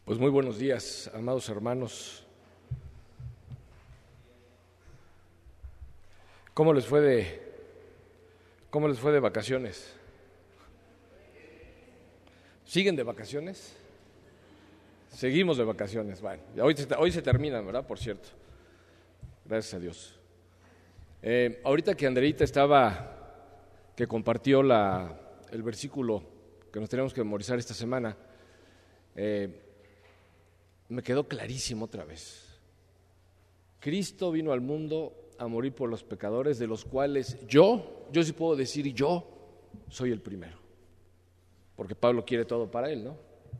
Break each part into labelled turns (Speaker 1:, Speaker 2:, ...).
Speaker 1: Pues muy buenos días, amados hermanos. ¿Cómo les fue de vacaciones? ¿Siguen de vacaciones? Seguimos de vacaciones. Bueno, hoy se terminan, ¿verdad? Por cierto. Gracias a Dios. Ahorita que Anderita que compartió el versículo que nos tenemos que memorizar esta semana, me quedó clarísimo otra vez. Cristo vino al mundo a morir por los pecadores, de los cuales yo sí puedo decir, yo soy el primero, porque Pablo quiere todo para él, ¿no?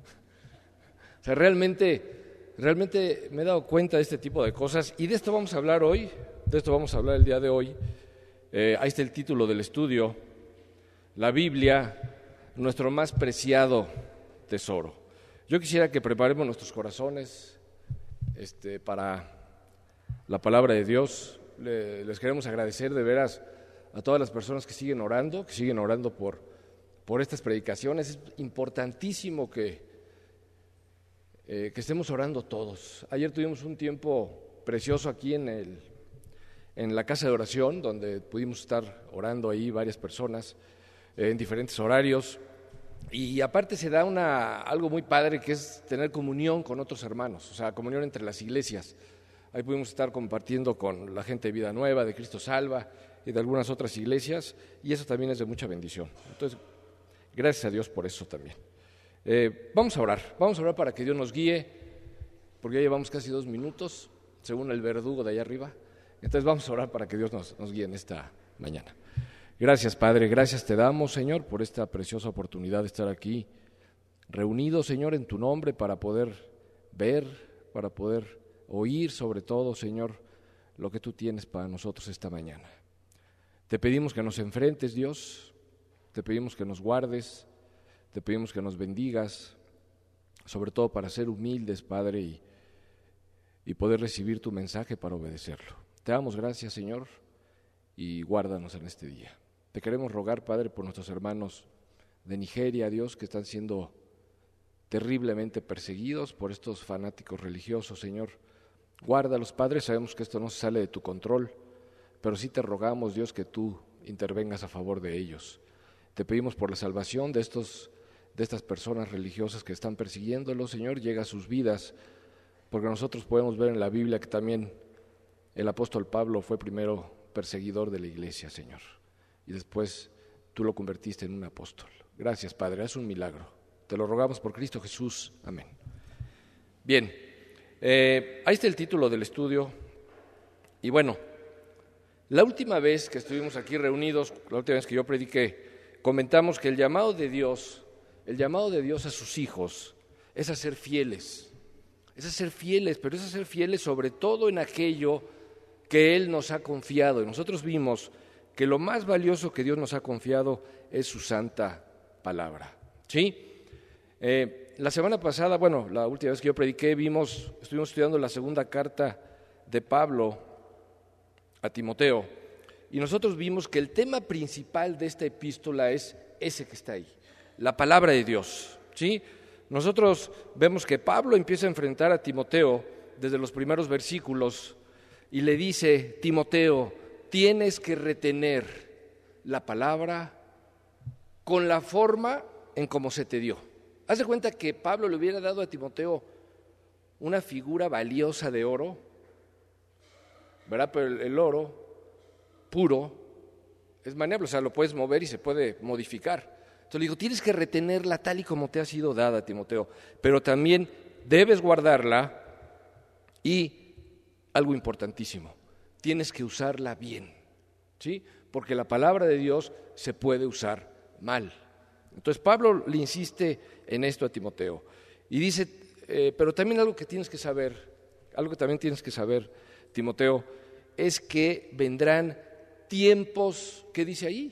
Speaker 1: O sea, realmente me he dado cuenta de este tipo de cosas, y de esto vamos a hablar hoy, el día de hoy. Ahí está el título del estudio: la Biblia, nuestro más preciado tesoro. Yo quisiera que preparemos nuestros corazones para la palabra de Dios. Les queremos agradecer de veras a todas las personas que siguen orando por estas predicaciones. Es importantísimo que estemos orando todos. Ayer tuvimos un tiempo precioso aquí en la casa de oración, donde pudimos estar orando ahí varias personas en diferentes horarios. Y aparte se da algo muy padre, que es tener comunión con otros hermanos, o sea, comunión entre las iglesias. Ahí pudimos estar compartiendo con la gente de Vida Nueva, de Cristo Salva y de algunas otras iglesias, y eso también es de mucha bendición. Entonces, gracias a Dios por eso también. Vamos a orar para que Dios nos guíe, porque ya llevamos casi 2 minutos, según el verdugo de allá arriba. Entonces vamos a orar para que Dios nos guíe en esta mañana. Gracias, Padre, gracias te damos, Señor, por esta preciosa oportunidad de estar aquí reunidos, Señor, en tu nombre, para poder ver, para poder oír, sobre todo, Señor, lo que tú tienes para nosotros esta mañana. Te pedimos que nos enfrentes, Dios, te pedimos que nos guardes, te pedimos que nos bendigas, sobre todo para ser humildes, Padre, y poder recibir tu mensaje para obedecerlo. Te damos gracias, Señor, y guárdanos en este día. Te queremos rogar, Padre, por nuestros hermanos de Nigeria, Dios, que están siendo terriblemente perseguidos por estos fanáticos religiosos, Señor. Guárdalos, Padre, sabemos que esto no se sale de tu control, pero sí te rogamos, Dios, que tú intervengas a favor de ellos. Te pedimos por la salvación de estas personas religiosas que están persiguiéndolos, Señor, llega a sus vidas, porque nosotros podemos ver en la Biblia que también el apóstol Pablo fue primero perseguidor de la iglesia, Señor, y después tú lo convertiste en un apóstol. Gracias, Padre, es un milagro. Te lo rogamos por Cristo Jesús. Amén. Bien, ahí está el título del estudio. Y bueno, la última vez que estuvimos aquí reunidos, la última vez que yo prediqué, comentamos que el llamado de Dios a sus hijos es a ser fieles. Es a ser fieles, pero es a ser fieles sobre todo en aquello que Él nos ha confiado. Y nosotros vimos que lo más valioso que Dios nos ha confiado es su santa palabra. ¿Sí? La semana pasada, la última vez que yo prediqué, estuvimos estudiando la segunda carta de Pablo a Timoteo, y nosotros vimos que el tema principal de esta epístola es ese que está ahí, la palabra de Dios. ¿Sí? Nosotros vemos que Pablo empieza a enfrentar a Timoteo desde los primeros versículos y le dice: Timoteo, tienes que retener la palabra con la forma en cómo se te dio. Haz de cuenta que Pablo le hubiera dado a Timoteo una figura valiosa de oro, ¿verdad? Pero el oro puro es maniable, o sea, lo puedes mover y se puede modificar. Entonces le digo, tienes que retenerla tal y como te ha sido dada, Timoteo, pero también debes guardarla, y algo importantísimo, tienes que usarla bien, ¿sí? Porque la palabra de Dios se puede usar mal. Entonces Pablo le insiste en esto a Timoteo y dice, pero también algo que también tienes que saber, Timoteo, es que vendrán tiempos, ¿qué dice ahí?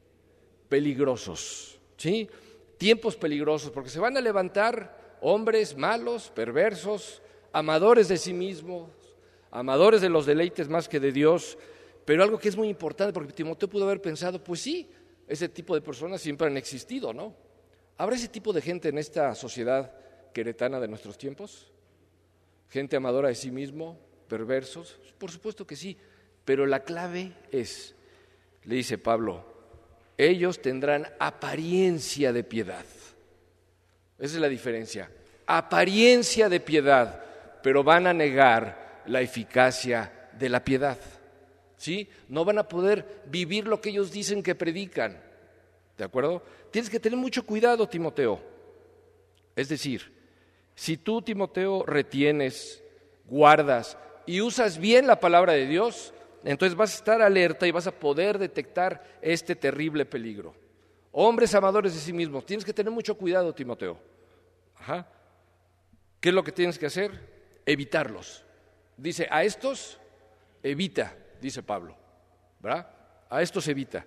Speaker 1: Peligrosos, ¿sí? Tiempos peligrosos, porque se van a levantar hombres malos, perversos, amadores de sí mismos, amadores de los deleites más que de Dios. Pero algo que es muy importante, porque Timoteo pudo haber pensado, pues sí, ese tipo de personas siempre han existido, ¿no? Habrá ese tipo de gente en esta sociedad queretana de nuestros tiempos? ¿Gente amadora de sí mismo? ¿Perversos? Por supuesto que sí, pero la clave es, le dice Pablo, ellos tendrán apariencia de piedad. Esa es la diferencia, apariencia de piedad, pero van a negar la eficacia de la piedad. ¿Sí? No van a poder vivir lo que ellos dicen que predican. ¿De acuerdo? Tienes que tener mucho cuidado, Timoteo. Es decir, si tú, Timoteo, retienes, guardas y usas bien la palabra de Dios, entonces vas a estar alerta y vas a poder detectar este terrible peligro. Hombres amadores de sí mismos, tienes que tener mucho cuidado, Timoteo. Ajá. ¿Qué es lo que tienes que hacer? Evitarlos. Dice, a estos evita, dice Pablo, ¿verdad? A estos evita.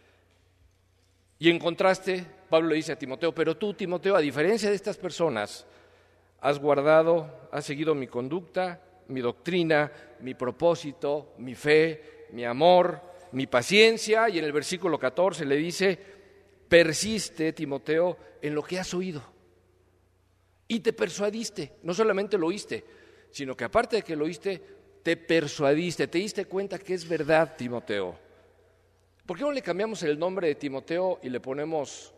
Speaker 1: Y en contraste, Pablo le dice a Timoteo, pero tú, Timoteo, a diferencia de estas personas, has guardado, has seguido mi conducta, mi doctrina, mi propósito, mi fe, mi amor, mi paciencia, y en el versículo 14 le dice, persiste, Timoteo, en lo que has oído. Y te persuadiste, no solamente lo oíste, sino que aparte de que lo oíste, te persuadiste, te diste cuenta que es verdad, Timoteo. ¿Por qué no le cambiamos el nombre de Timoteo y le ponemos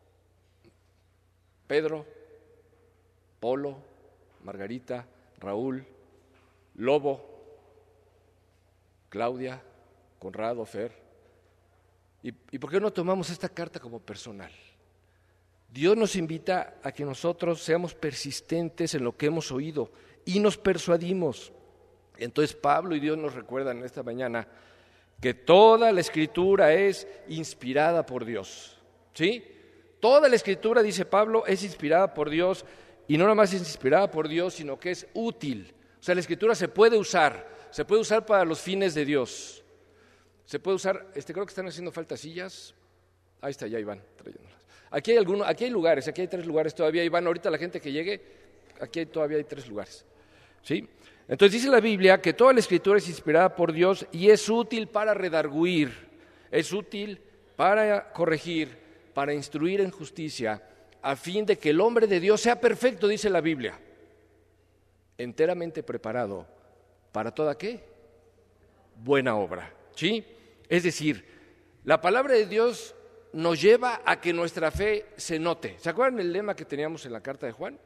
Speaker 1: Pedro, Polo, Margarita, Raúl, Lobo, Claudia, Conrado, Fer? ¿Y por qué no tomamos esta carta como personal? Dios nos invita a que nosotros seamos persistentes en lo que hemos oído y nos persuadimos. Entonces Pablo y Dios nos recuerdan esta mañana que toda la Escritura es inspirada por Dios. ¿Sí? Toda la Escritura, dice Pablo, es inspirada por Dios, y no nada más es inspirada por Dios, sino que es útil. O sea, la Escritura se puede usar para los fines de Dios. Se puede usar, creo que están haciendo falta sillas. Ahí está, ya Iván, trayéndolas. Aquí hay lugares, aquí hay 3 lugares todavía, Iván, ahorita la gente que llegue, aquí todavía hay 3 lugares. ¿Sí? Entonces dice la Biblia que toda la Escritura es inspirada por Dios y es útil para redarguir, es útil para corregir, para instruir en justicia, a fin de que el hombre de Dios sea perfecto, dice la Biblia, enteramente preparado para toda ¿qué? Buena obra. ¿Sí? Es decir, la palabra de Dios nos lleva a que nuestra fe se note. ¿Se acuerdan el lema que teníamos en la carta de Juan?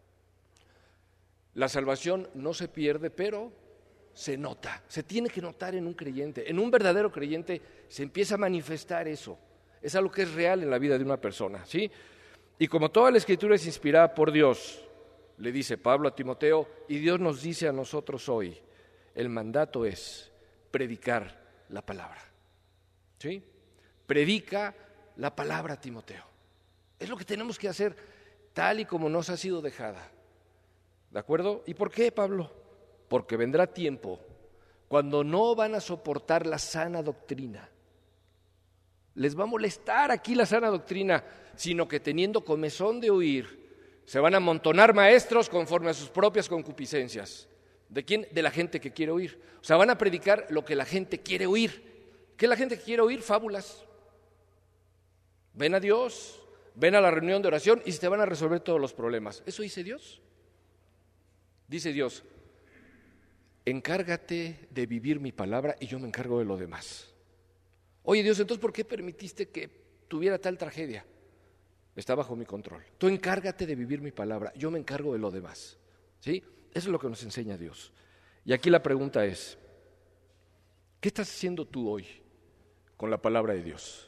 Speaker 1: La salvación no se pierde, pero se nota. Se tiene que notar en un creyente. En un verdadero creyente se empieza a manifestar eso. Es algo que es real en la vida de una persona, ¿sí? Y como toda la Escritura es inspirada por Dios, le dice Pablo a Timoteo, y Dios nos dice a nosotros hoy, el mandato es predicar la palabra. ¿Sí? Predica la palabra, Timoteo. Es lo que tenemos que hacer tal y como nos ha sido dejada. ¿De acuerdo? ¿Y por qué, Pablo? Porque vendrá tiempo cuando no van a soportar la sana doctrina. Les va a molestar aquí la sana doctrina, sino que teniendo comezón de oír, se van a amontonar maestros conforme a sus propias concupiscencias. ¿De quién? De la gente que quiere oír. O sea, van a predicar lo que la gente quiere oír. ¿Qué es la gente que quiere oír? Fábulas. Ven a Dios, ven a la reunión de oración y se te van a resolver todos los problemas. ¿Eso dice Dios? Dice Dios, encárgate de vivir mi palabra y yo me encargo de lo demás. Oye Dios, entonces ¿por qué permitiste que tuviera tal tragedia? Está bajo mi control. Tú encárgate de vivir mi palabra, yo me encargo de lo demás. ¿Sí? Eso es lo que nos enseña Dios. Y aquí la pregunta es, ¿qué estás haciendo tú hoy con la palabra de Dios?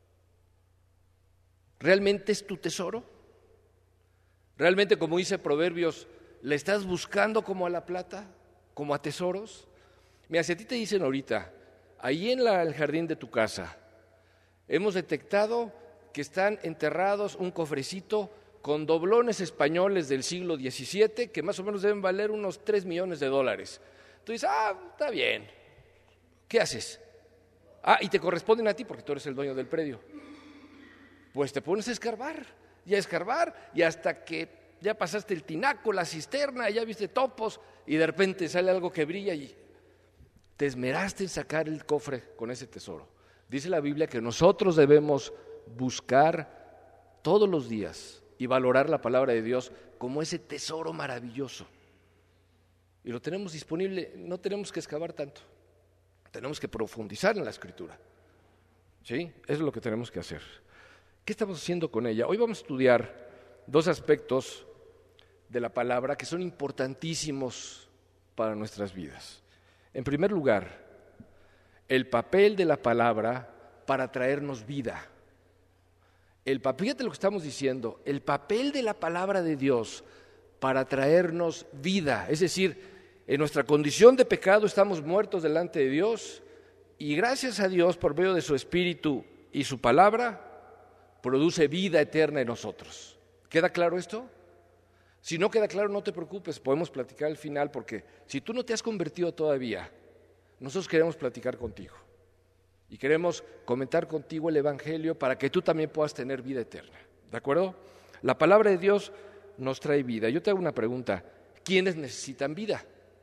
Speaker 1: ¿Realmente es tu tesoro? ¿Realmente, como dice Proverbios, le estás buscando como a la plata, como a tesoros? Mira, si a ti te dicen ahorita, ahí en el jardín de tu casa, hemos detectado que están enterrados un cofrecito con doblones españoles del siglo XVII que más o menos deben valer unos $3 millones. Tú dices, está bien. ¿Qué haces? Y te corresponden a ti porque tú eres el dueño del predio. Pues te pones a escarbar y hasta que ya pasaste el tinaco, la cisterna, ya viste topos y de repente sale algo que brilla y te esmeraste en sacar el cofre con ese tesoro. Dice la Biblia que nosotros debemos buscar todos los días y valorar la palabra de Dios como ese tesoro maravilloso. Y lo tenemos disponible, no tenemos que excavar tanto, tenemos que profundizar en la Escritura. ¿Sí? Eso es lo que tenemos que hacer. ¿Qué estamos haciendo con ella? Hoy vamos a estudiar dos aspectos de la palabra que son importantísimos para nuestras vidas. En primer lugar, el papel de la palabra para traernos vida. Fíjate lo que estamos diciendo, el papel de la palabra de Dios para traernos vida. Es decir, en nuestra condición de pecado estamos muertos delante de Dios y gracias a Dios, por medio de su Espíritu y su palabra, produce vida eterna en nosotros. ¿Queda claro esto? Si no queda claro, no te preocupes, podemos platicar al final, porque si tú no te has convertido todavía, nosotros queremos platicar contigo y queremos comentar contigo el Evangelio para que tú también puedas tener vida eterna. ¿De acuerdo? La palabra de Dios nos trae vida. Yo te hago una pregunta, ¿quiénes necesitan vida?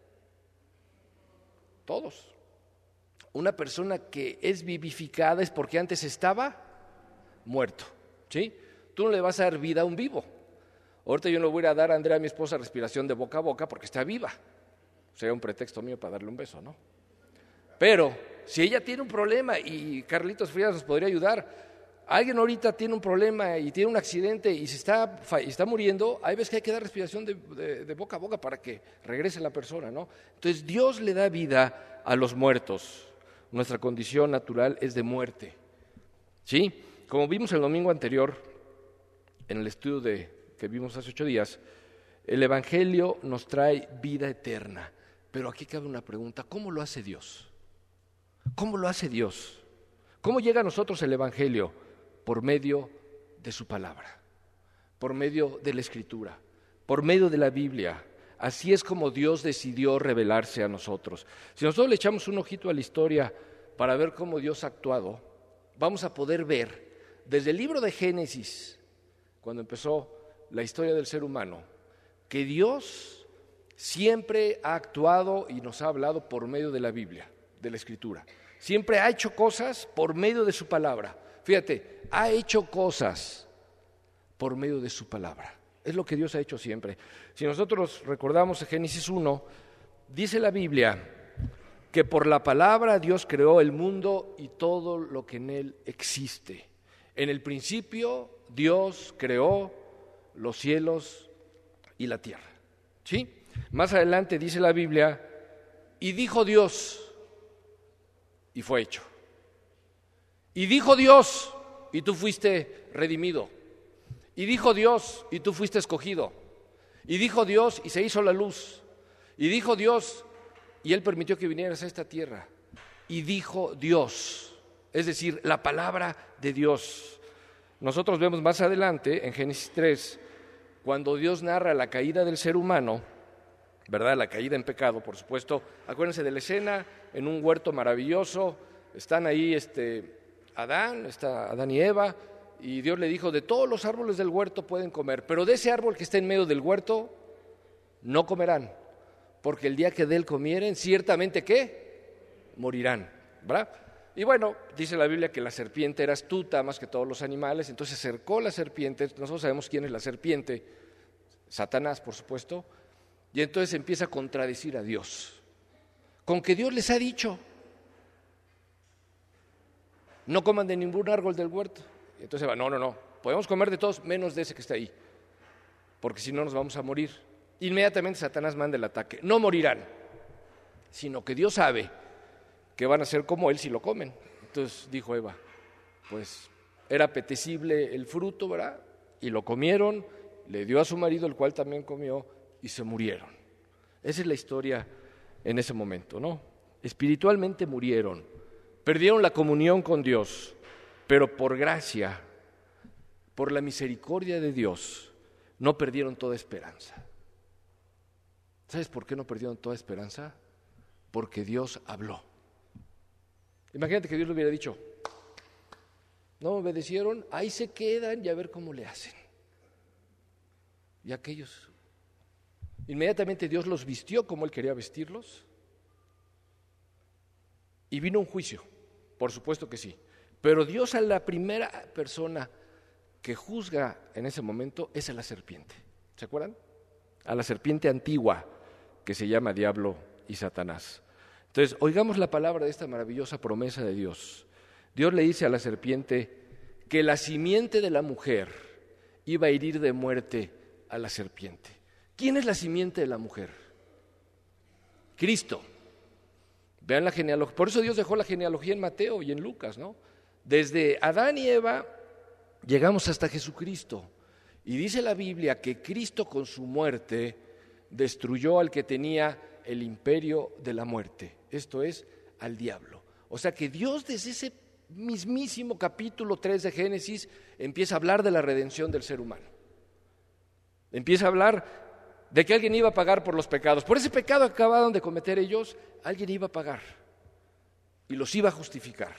Speaker 1: Todos. Una persona que es vivificada es porque antes estaba muerto, ¿sí? Tú no le vas a dar vida a un vivo. Ahorita yo no voy a dar a Andrea, mi esposa, respiración de boca a boca porque está viva. Sería un pretexto mío para darle un beso, ¿no? Pero si ella tiene un problema y Carlitos Frías nos podría ayudar, alguien ahorita tiene un problema y tiene un accidente y se está muriendo, hay veces que hay que dar respiración de boca a boca para que regrese la persona, ¿no? Entonces Dios le da vida a los muertos. Nuestra condición natural es de muerte, ¿sí? Como vimos el domingo anterior, en el estudio que vimos hace 8 días, el Evangelio nos trae vida eterna. Pero aquí cabe una pregunta, ¿cómo lo hace Dios? ¿Cómo lo hace Dios? ¿Cómo llega a nosotros el Evangelio? Por medio de su palabra, por medio de la Escritura, por medio de la Biblia. Así es como Dios decidió revelarse a nosotros. Si nosotros le echamos un ojito a la historia para ver cómo Dios ha actuado, vamos a poder ver desde el libro de Génesis, cuando empezó la historia del ser humano, que Dios siempre ha actuado y nos ha hablado por medio de la Biblia, de la Escritura. Siempre ha hecho cosas por medio de su palabra. Fíjate, ha hecho cosas por medio de su palabra. Es lo que Dios ha hecho siempre. Si nosotros recordamos en Génesis 1, dice la Biblia que por la palabra Dios creó el mundo y todo lo que en él existe. En el principio Dios creó los cielos y la tierra. ¿Sí? Más adelante dice la Biblia, y dijo Dios, y fue hecho. Y dijo Dios, y tú fuiste redimido. Y dijo Dios, y tú fuiste escogido. Y dijo Dios, y se hizo la luz. Y dijo Dios, y Él permitió que vinieras a esta tierra. Y dijo Dios, es decir, la palabra de Dios. Nosotros vemos más adelante, en Génesis 3, cuando Dios narra la caída del ser humano, ¿verdad? La caída en pecado, por supuesto. Acuérdense de la escena, en un huerto maravilloso, están ahí está Adán y Eva, y Dios le dijo, de todos los árboles del huerto pueden comer, pero de ese árbol que está en medio del huerto no comerán, porque el día que de él comieren, ciertamente ¿qué? Morirán, ¿verdad? Y bueno, dice la Biblia que la serpiente era astuta más que todos los animales, entonces se acercó la serpiente, nosotros sabemos quién es la serpiente, Satanás, por supuesto, y entonces empieza a contradecir a Dios, con que Dios les ha dicho, no coman de ningún árbol del huerto. Y entonces va, no, podemos comer de todos menos de ese que está ahí, porque si no nos vamos a morir. Inmediatamente Satanás manda el ataque, no morirán, sino que Dios sabe que van a ser como él si lo comen. Entonces dijo Eva, pues era apetecible el fruto, ¿verdad? Y lo comieron, le dio a su marido, el cual también comió, y se murieron. Esa es la historia en ese momento, ¿no? Espiritualmente murieron, perdieron la comunión con Dios, pero por gracia, por la misericordia de Dios, no perdieron toda esperanza. ¿Sabes por qué no perdieron toda esperanza? Porque Dios habló. Imagínate que Dios le hubiera dicho, no obedecieron, ahí se quedan y a ver cómo le hacen. Y aquellos, inmediatamente Dios los vistió como Él quería vestirlos y vino un juicio, por supuesto que sí. Pero Dios a la primera persona que juzga en ese momento es a la serpiente. ¿Se acuerdan? A la serpiente antigua que se llama Diablo y Satanás. Entonces, oigamos la palabra de esta maravillosa promesa de Dios. Dios le dice a la serpiente que la simiente de la mujer iba a herir de muerte a la serpiente. ¿Quién es la simiente de la mujer? Cristo. Vean la genealogía. Por eso Dios dejó la genealogía en Mateo y en Lucas, ¿no? Desde Adán y Eva llegamos hasta Jesucristo. Y dice la Biblia que Cristo con su muerte destruyó al que tenía el imperio de la muerte, esto es, al diablo. O sea que Dios desde ese mismísimo capítulo 3 de Génesis empieza a hablar de la redención del ser humano. Empieza a hablar de que alguien iba a pagar por los pecados. Por ese pecado que acabaron de cometer ellos, alguien iba a pagar y los iba a justificar.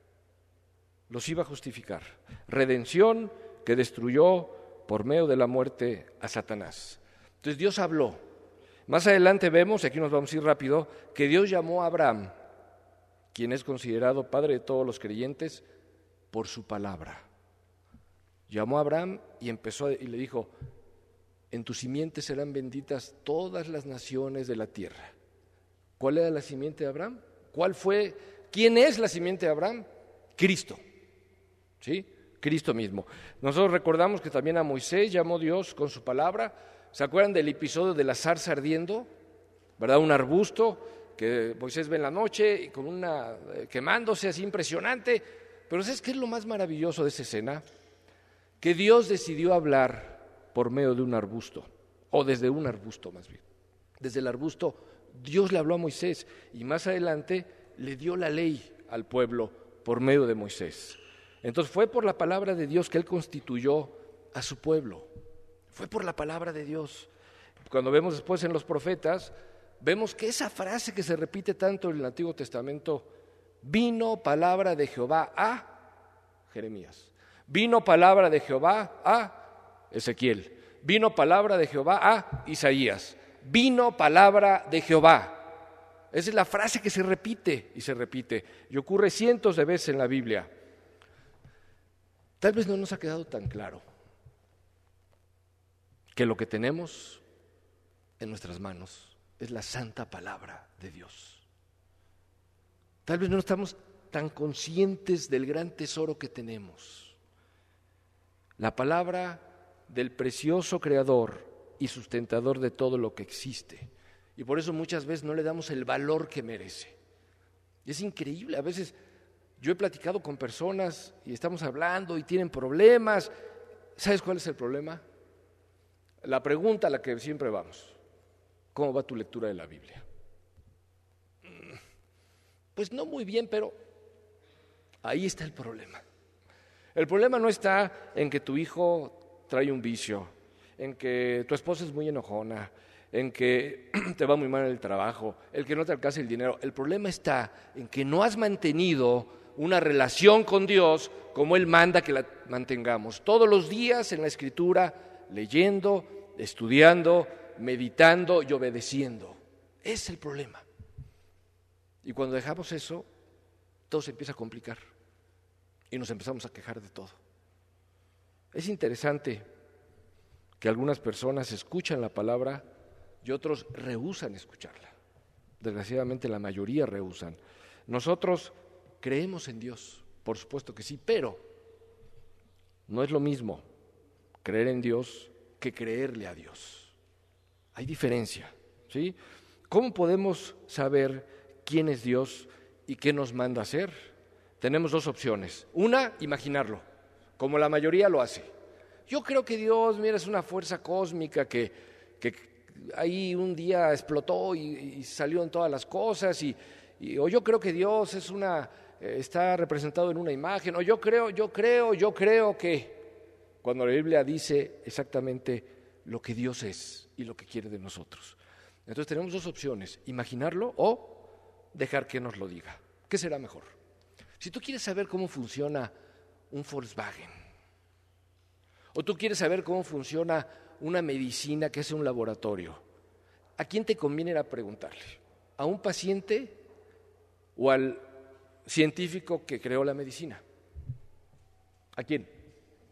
Speaker 1: Los iba a justificar. Redención que destruyó por medio de la muerte a Satanás. Entonces Dios habló. Más adelante vemos, y aquí nos vamos a ir rápido, que Dios llamó a Abraham, quien es considerado padre de todos los creyentes, por su palabra. Llamó a Abraham y le dijo: en tu simiente serán benditas todas las naciones de la tierra. ¿Cuál era la simiente de Abraham? ¿Quién es la simiente de Abraham? Cristo. ¿Sí? Cristo mismo. Nosotros recordamos que también a Moisés llamó Dios con su palabra. ¿Se acuerdan del episodio de la zarza ardiendo? ¿Verdad? Un arbusto que Moisés ve en la noche y con quemándose así impresionante. Pero ¿sabes qué es lo más maravilloso de esa escena? Que Dios decidió hablar por medio de un arbusto, o desde un arbusto más bien. Desde el arbusto Dios le habló a Moisés y más adelante le dio la ley al pueblo por medio de Moisés. Entonces fue por la palabra de Dios que Él constituyó a su pueblo. Fue por la palabra de Dios. Cuando vemos después en los profetas, vemos que esa frase que se repite tanto en el Antiguo Testamento, vino palabra de Jehová a Jeremías, vino palabra de Jehová a Ezequiel, vino palabra de Jehová a Isaías, vino palabra de Jehová. Esa es la frase que se repite y se repite y ocurre cientos de veces en la Biblia. Tal vez no nos ha quedado tan claro que lo que tenemos en nuestras manos es la santa palabra de Dios. Tal vez no estamos tan conscientes del gran tesoro que tenemos. La palabra del precioso Creador y sustentador de todo lo que existe. Y por eso muchas veces no le damos el valor que merece. Y es increíble, a veces yo he platicado con personas y estamos hablando y tienen problemas. ¿Sabes cuál es el problema? La pregunta a la que siempre vamos: ¿cómo va tu lectura de la Biblia? Pues no muy bien, pero ahí está el problema. El problema no está en que tu hijo trae un vicio, en que tu esposa es muy enojona, en que te va muy mal en el trabajo, el que no te alcanza el dinero. El problema está en que no has mantenido una relación con Dios como Él manda que la mantengamos. Todos los días en la Escritura, leyendo, estudiando, meditando y obedeciendo. Es el problema. Y cuando dejamos eso, todo se empieza a complicar y nos empezamos a quejar de todo. Es interesante que algunas personas escuchan la palabra y otros rehúsan escucharla. Desgraciadamente la mayoría rehúsan. Nosotros creemos en Dios, por supuesto que sí, pero no es lo mismo creer en Dios que creerle a Dios. Hay diferencia, ¿sí? ¿Cómo podemos saber quién es Dios y qué nos manda hacer? Tenemos dos opciones. Una, imaginarlo, como la mayoría lo hace. Yo creo que Dios, mira, es una fuerza cósmica que ahí un día explotó y salió en todas las cosas, o yo creo que Dios está representado en una imagen, o yo creo que, cuando la Biblia dice exactamente lo que Dios es y lo que quiere de nosotros. Entonces tenemos dos opciones: imaginarlo o dejar que nos lo diga. ¿Qué será mejor? Si tú quieres saber cómo funciona un Volkswagen, o tú quieres saber cómo funciona una medicina que es un laboratorio, ¿a quién te conviene ir a preguntarle? ¿A un paciente o al científico que creó la medicina? ¿A quién?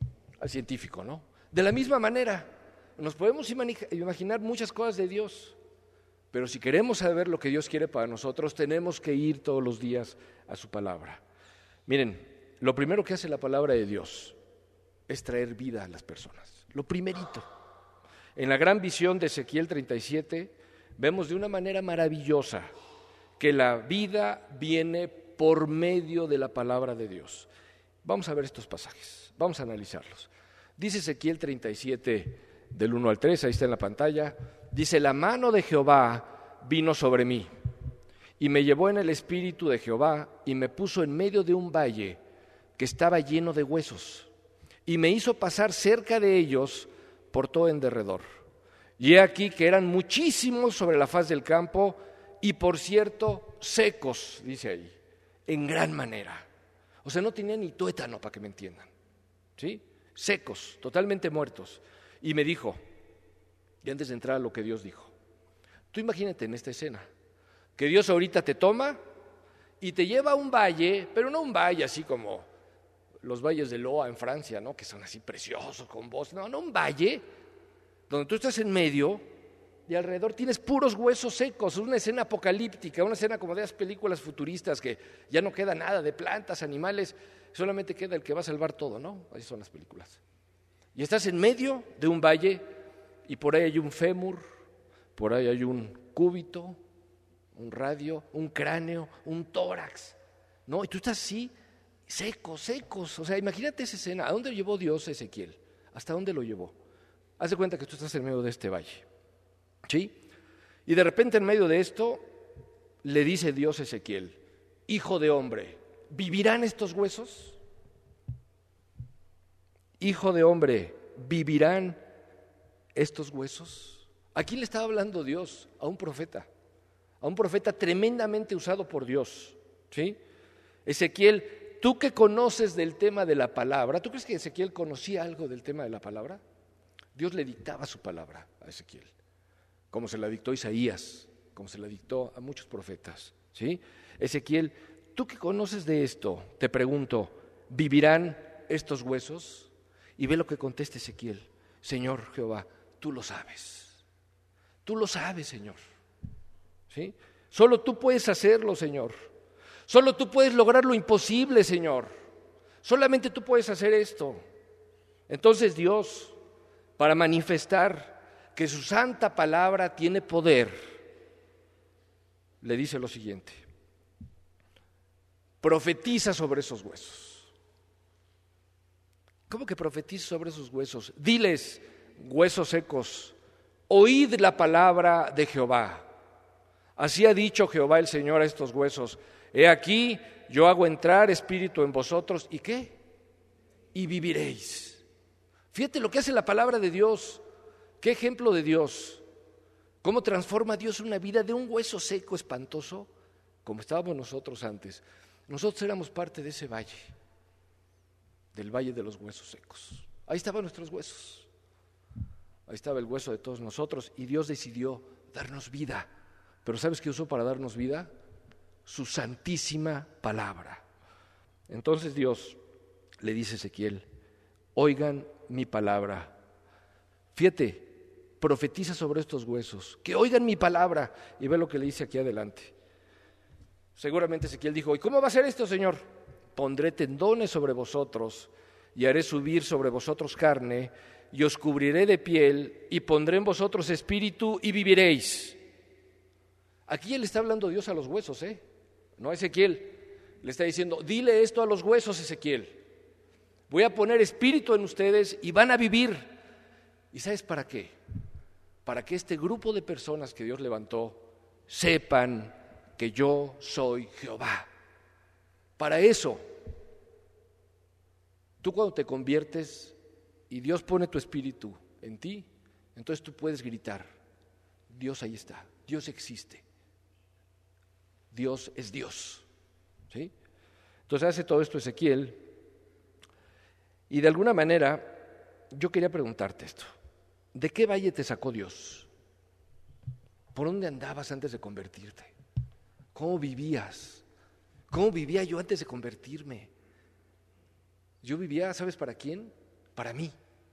Speaker 1: al científico, ¿no? De la misma manera, nos podemos imaginar muchas cosas de Dios, pero si queremos saber lo que Dios quiere para nosotros, tenemos que ir todos los días a su palabra. Miren, lo primero que hace la palabra de Dios es traer vida a las personas. Lo primerito. En la gran visión de Ezequiel 37, vemos de una manera maravillosa que la vida viene por medio de la palabra de Dios. Vamos a ver estos pasajes, vamos a analizarlos. Dice Ezequiel 37, del 1 al 3, ahí está en la pantalla, dice: la mano de Jehová vino sobre mí, y me llevó en el espíritu de Jehová, y me puso en medio de un valle que estaba lleno de huesos, y me hizo pasar cerca de ellos por todo en derredor. Y he aquí que eran muchísimos sobre la faz del campo, y por cierto, secos, dice ahí, en gran manera. O sea, no tenían ni tuétano, para que me entiendan, ¿sí? Secos, totalmente muertos. Y me dijo, y antes de entrar a lo que Dios dijo, tú imagínate en esta escena, que Dios ahorita te toma y te lleva a un valle, pero no un valle así como los valles de Loa en Francia, ¿no? Que son así preciosos, con bosques, no, un valle donde tú estás en medio y alrededor tienes puros huesos secos. Es una escena apocalíptica, una escena como de las películas futuristas que ya no queda nada de plantas, animales, solamente queda el que va a salvar todo, ¿no? Así son las películas. Y estás en medio de un valle y por ahí hay un fémur, por ahí hay un cúbito, un radio, un cráneo, un tórax, ¿no? Y tú estás así, secos. O sea, imagínate esa escena. ¿A dónde llevó Dios a Ezequiel? ¿Hasta dónde lo llevó? Haz de cuenta que tú estás en medio de este valle, ¿sí? Y de repente en medio de esto le dice Dios a Ezequiel: hijo de hombre, ¿vivirán estos huesos? Hijo de hombre, ¿vivirán estos huesos? ¿A quién le estaba hablando Dios? A un profeta tremendamente usado por Dios, ¿sí? Ezequiel, tú que conoces del tema de la palabra, ¿tú crees que Ezequiel conocía algo del tema de la palabra? Dios le dictaba su palabra a Ezequiel, como se la dictó a Isaías, como se la dictó a muchos profetas, ¿sí? Ezequiel, tú que conoces de esto, te pregunto, ¿vivirán estos huesos? Y ve lo que contesta Ezequiel: Señor Jehová, tú lo sabes, Señor, ¿sí? Solo tú puedes hacerlo, Señor. Solo tú puedes lograr lo imposible, Señor. Solamente tú puedes hacer esto. Entonces Dios, para manifestar que su santa palabra tiene poder, le dice lo siguiente: profetiza sobre esos huesos. ¿Cómo que profetiza sobre esos huesos? Diles, huesos secos, oíd la palabra de Jehová. Así ha dicho Jehová el Señor a estos huesos: he aquí, yo hago entrar espíritu en vosotros, ¿y qué? Y viviréis. Fíjate lo que hace la palabra de Dios. Qué ejemplo de Dios. Cómo transforma Dios una vida de un hueso seco, espantoso, como estábamos nosotros antes. Nosotros éramos parte de ese valle, del valle de los huesos secos. Ahí estaban nuestros huesos. Ahí estaba el hueso de todos nosotros y Dios decidió darnos vida. Pero ¿sabes qué usó para darnos vida? Su santísima palabra. Entonces Dios le dice a Ezequiel: oigan mi palabra. Fíjate, profetiza sobre estos huesos, que oigan mi palabra. Y ve lo que le dice aquí adelante. Seguramente Ezequiel dijo: ¿y cómo va a ser esto, Señor? Pondré tendones sobre vosotros y haré subir sobre vosotros carne y os cubriré de piel y pondré en vosotros espíritu y viviréis. Aquí le está hablando Dios a los huesos, no a Ezequiel. Le está diciendo: dile esto a los huesos, Ezequiel. Voy a poner espíritu en ustedes y van a vivir. ¿Y sabes para qué? Para que este grupo de personas que Dios levantó sepan que yo soy Jehová. Para eso, tú cuando te conviertes y Dios pone tu espíritu en ti, entonces tú puedes gritar: Dios ahí está, Dios existe, Dios es Dios, ¿sí? Entonces hace todo esto Ezequiel, y de alguna manera yo quería preguntarte esto: ¿de qué valle te sacó Dios? ¿Por dónde andabas antes de convertirte? ¿Cómo vivías? ¿Cómo vivía yo antes de convertirme? Yo vivía, ¿sabes para quién? para mí.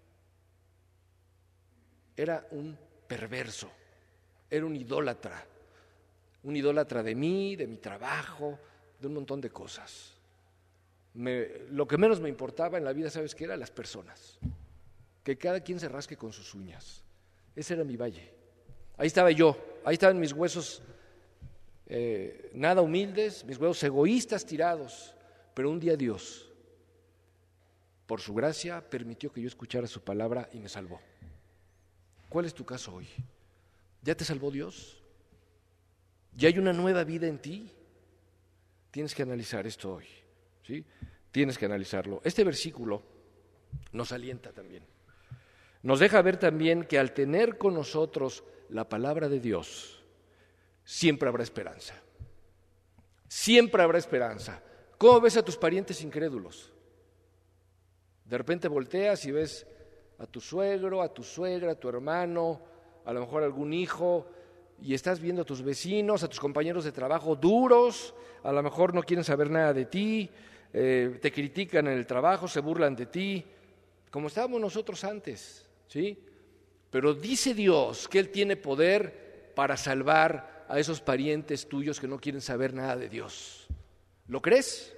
Speaker 1: Era un perverso, era un idólatra de mí, de mi trabajo, de un montón de cosas. Lo que menos me importaba en la vida, ¿sabes qué era? Las personas, que cada quien se rasque con sus uñas. Ese era mi valle. Ahí estaba yo, ahí estaban mis huesos nada humildes, mis huesos egoístas tirados, pero un día Dios, por su gracia, permitió que yo escuchara su palabra y me salvó. ¿Cuál es tu caso hoy? ¿Ya te salvó Dios? ¿Ya hay una nueva vida en ti? Tienes que analizar esto hoy, ¿sí? Tienes que analizarlo. Este versículo nos alienta también. Nos deja ver también que al tener con nosotros la palabra de Dios, siempre habrá esperanza. Siempre habrá esperanza. ¿Cómo ves a tus parientes incrédulos? De repente volteas y ves a tu suegro, a tu suegra, a tu hermano, a lo mejor algún hijo, y estás viendo a tus vecinos, a tus compañeros de trabajo duros, a lo mejor no quieren saber nada de ti, te critican en el trabajo, se burlan de ti, como estábamos nosotros antes, ¿sí? Pero dice Dios que Él tiene poder para salvar a esos parientes tuyos que no quieren saber nada de Dios. ¿Lo crees?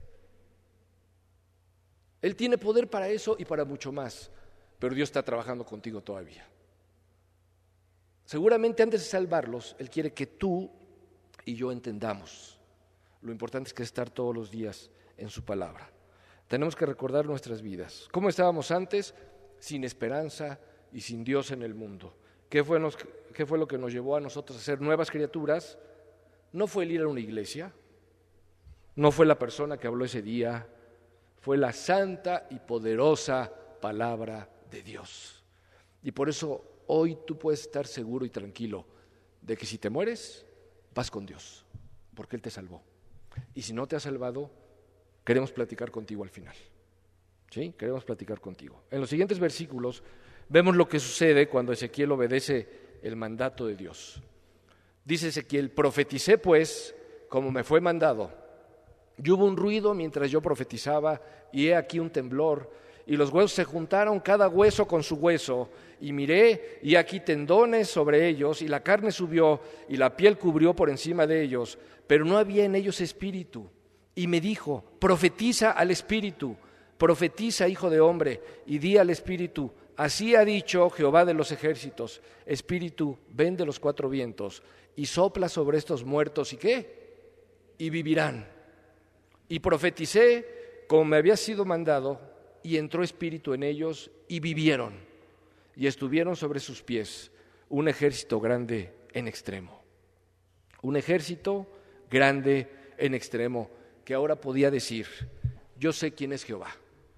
Speaker 1: Él tiene poder para eso y para mucho más, pero Dios está trabajando contigo todavía. Seguramente antes de salvarlos, Él quiere que tú y yo entendamos. Lo importante es que estar todos los días en su palabra. Tenemos que recordar nuestras vidas. ¿Cómo estábamos antes? Sin esperanza y sin Dios en el mundo. ¿Qué fue lo que nos llevó a nosotros a ser nuevas criaturas? No fue el ir a una iglesia, no fue la persona que habló ese día, fue la santa y poderosa palabra de Dios. Y por eso hoy tú puedes estar seguro y tranquilo de que si te mueres, vas con Dios, porque Él te salvó. Y si no te ha salvado, queremos platicar contigo al final. ¿Sí? Queremos platicar contigo. En los siguientes versículos vemos lo que sucede cuando Ezequiel obedece el mandato de Dios. Dice Ezequiel: profeticé pues como me fue mandado, y hubo un ruido mientras yo profetizaba, y he aquí un temblor, y los huesos se juntaron cada hueso con su hueso, y miré, y aquí tendones sobre ellos, y la carne subió, y la piel cubrió por encima de ellos, pero no había en ellos espíritu. Y me dijo: profetiza al espíritu, profetiza, hijo de hombre, y di al espíritu: así ha dicho Jehová de los ejércitos, espíritu, ven de los cuatro vientos, y sopla sobre estos muertos, ¿y qué? Y vivirán. Y profeticé como me había sido mandado, y entró espíritu en ellos, y vivieron, y estuvieron sobre sus pies un ejército grande en extremo. Un ejército grande en extremo, que ahora podía decir: yo sé quién es Jehová,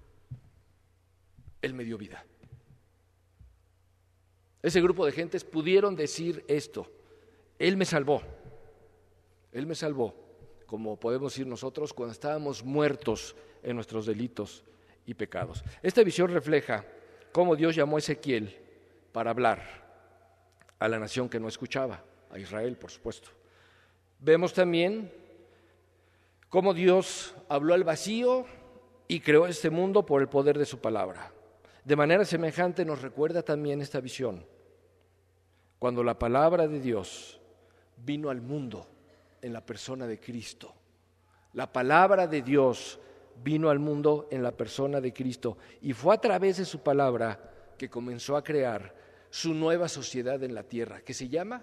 Speaker 1: Él me dio vida. Ese grupo de gentes pudieron decir esto: Él me salvó, como podemos decir nosotros cuando estábamos muertos en nuestros delitos y pecados. Esta visión refleja cómo Dios llamó a Ezequiel para hablar a la nación que no escuchaba, a Israel, por supuesto. Vemos también cómo Dios habló al vacío y creó este mundo por el poder de su palabra. De manera semejante nos recuerda también esta visión, cuando la palabra de Dios vino al mundo en la persona de Cristo. La palabra de Dios vino al mundo en la persona de Cristo, y fue a través de su palabra que comenzó a crear su nueva sociedad en la tierra, que se llama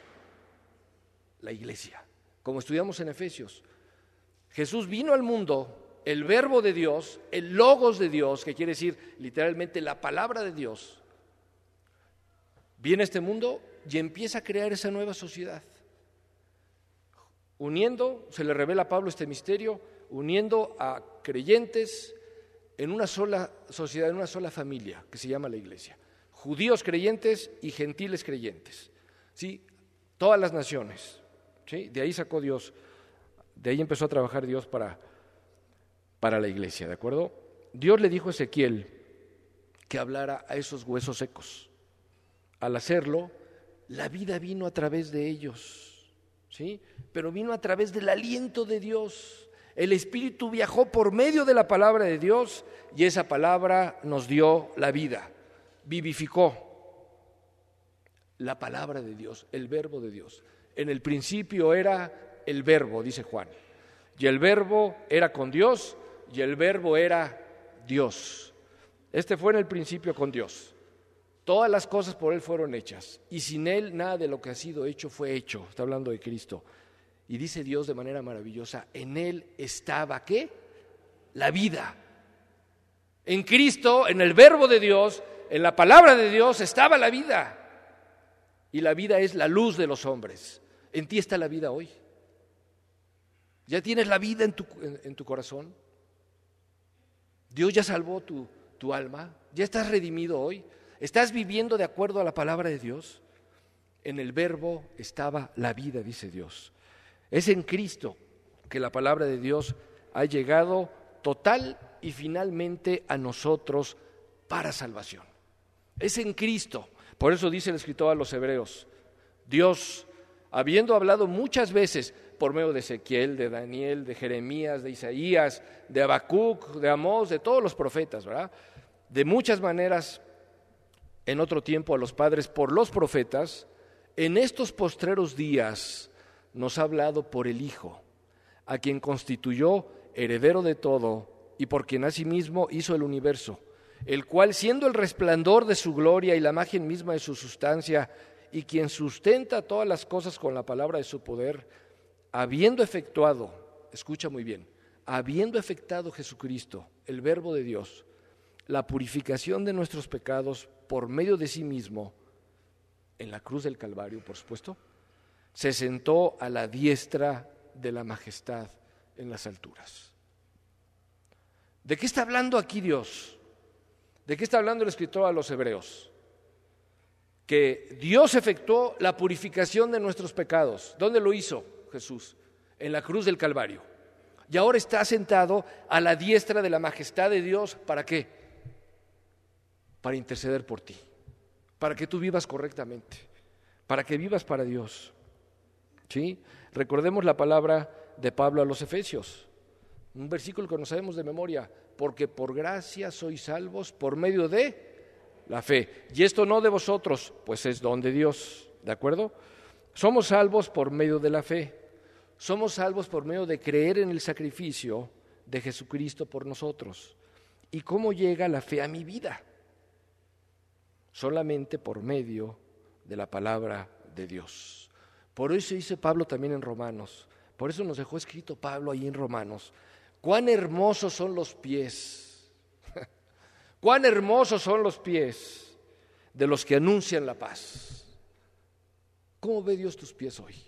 Speaker 1: la Iglesia. Como estudiamos en Efesios, Jesús vino al mundo, el verbo de Dios, el logos de Dios, que quiere decir literalmente la palabra de Dios, viene a este mundo y empieza a crear esa nueva sociedad. Uniendo, se le revela a Pablo este misterio, uniendo a creyentes en una sola sociedad, en una sola familia, que se llama la Iglesia. Judíos creyentes y gentiles creyentes, ¿sí? Todas las naciones, ¿sí? De ahí sacó Dios, de ahí empezó a trabajar Dios para la Iglesia, ¿de acuerdo? Dios le dijo a Ezequiel que hablara a esos huesos secos. Al hacerlo, la vida vino a través de ellos, ¿sí? Pero vino a través del aliento de Dios. El Espíritu viajó por medio de la palabra de Dios y esa palabra nos dio la vida, vivificó. La palabra de Dios, el verbo de Dios. En el principio era el verbo, dice Juan, y el verbo era con Dios y el verbo era Dios. Este fue en el principio con Dios. Todas las cosas por Él fueron hechas y sin Él nada de lo que ha sido hecho fue hecho. Está hablando de Cristo. Y dice Dios de manera maravillosa, en Él estaba, ¿qué? La vida. En Cristo, en el verbo de Dios, en la palabra de Dios estaba la vida. Y la vida es la luz de los hombres. En ti está la vida hoy. ¿Ya tienes la vida en tu corazón? ¿Dios ya salvó tu alma? ¿Ya estás redimido hoy? ¿Estás viviendo de acuerdo a la palabra de Dios? En el verbo estaba la vida, dice Dios. Es en Cristo que la palabra de Dios ha llegado total y finalmente a nosotros para salvación. Es en Cristo. Por eso dice el escritor a los Hebreos, Dios, habiendo hablado muchas veces por medio de Ezequiel, de Daniel, de Jeremías, de Isaías, de Habacuc, de Amós, de todos los profetas, ¿verdad? De muchas maneras, en otro tiempo a los padres por los profetas, en estos postreros días nos ha hablado por el Hijo, a quien constituyó heredero de todo y por quien asimismo hizo el universo, el cual, siendo el resplandor de su gloria y la imagen misma de su sustancia, y quien sustenta todas las cosas con la palabra de su poder, habiendo efectuado, escucha muy bien, habiendo efectuado Jesucristo, el verbo de Dios, la purificación de nuestros pecados por medio de sí mismo, en la cruz del Calvario, por supuesto, se sentó a la diestra de la majestad en las alturas. ¿De qué está hablando aquí Dios? ¿De qué está hablando el escritor a los Hebreos? Que Dios efectuó la purificación de nuestros pecados. ¿Dónde lo hizo Jesús? En la cruz del Calvario. Y ahora está sentado a la diestra de la majestad de Dios. ¿Para qué? Para interceder por ti. Para que tú vivas correctamente. Para que vivas para Dios. ¿Sí? Recordemos la palabra de Pablo a los Efesios. Un versículo que no sabemos de memoria. Porque por gracia sois salvos por medio de la fe. Y esto no de vosotros, pues es don de Dios. ¿De acuerdo? Somos salvos por medio de la fe. Somos salvos por medio de creer en el sacrificio de Jesucristo por nosotros. ¿Y cómo llega la fe a mi vida? Solamente por medio de la palabra de Dios. Por eso dice Pablo también en Romanos. Por eso nos dejó escrito Pablo ahí en Romanos. Cuán hermosos son los pies, cuán hermosos son los pies de los que anuncian la paz. ¿Cómo ve Dios tus pies hoy?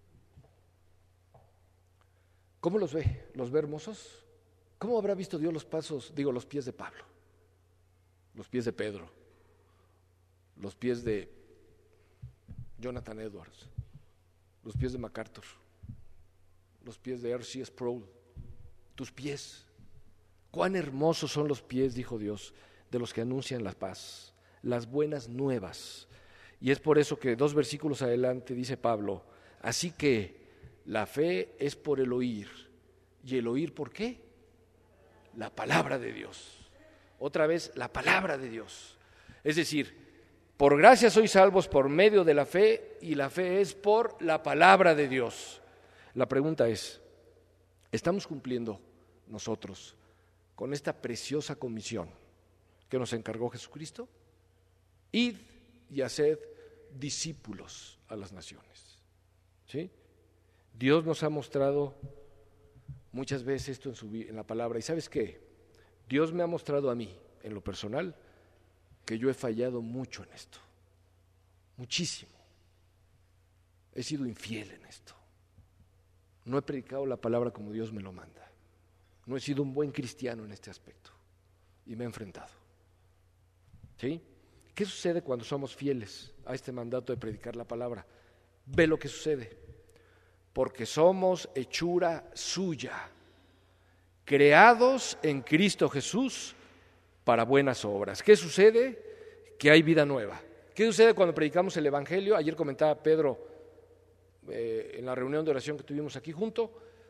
Speaker 1: ¿Cómo los ve? ¿Los ve hermosos? ¿Cómo habrá visto Dios los pies de Pablo, los pies de Pedro, los pies de Jonathan Edwards, los pies de MacArthur, los pies de R.C. Sproul? Tus pies, cuán hermosos son los pies, dijo Dios, de los que anuncian la paz, las buenas nuevas. Y es por eso que 2 versículos adelante dice Pablo, así que la fe es por el oír, y el oír ¿por qué? La palabra de Dios. Otra vez, la palabra de Dios. Es decir, por gracia sois salvos por medio de la fe, y la fe es por la palabra de Dios. La pregunta es, ¿estamos cumpliendo nosotros con esta preciosa comisión que nos encargó Jesucristo? Id y haced discípulos a las naciones. ¿Sí? Dios nos ha mostrado muchas veces esto en la palabra. ¿Y sabes qué? Dios me ha mostrado a mí, en lo personal, que yo he fallado mucho en esto. Muchísimo. He sido infiel en esto. No he predicado la palabra como Dios me lo manda. No he sido un buen cristiano en este aspecto y me he enfrentado. ¿Sí? ¿Qué sucede cuando somos fieles a este mandato de predicar la palabra? Ve lo que sucede. Porque somos hechura suya, creados en Cristo Jesús para buenas obras. ¿Qué sucede? Que hay vida nueva. ¿Qué sucede cuando predicamos el Evangelio? Ayer comentaba Pedro en la reunión de oración que tuvimos aquí junto,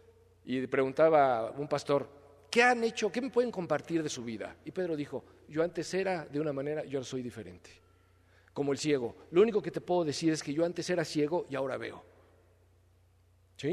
Speaker 1: y preguntaba a un pastor, ¿qué han hecho? ¿Qué me pueden compartir de su vida? Y Pedro dijo, yo antes era de una manera, yo ahora soy diferente. Como el ciego. Lo único que te puedo decir es que yo antes era ciego y ahora veo. ¿Sí?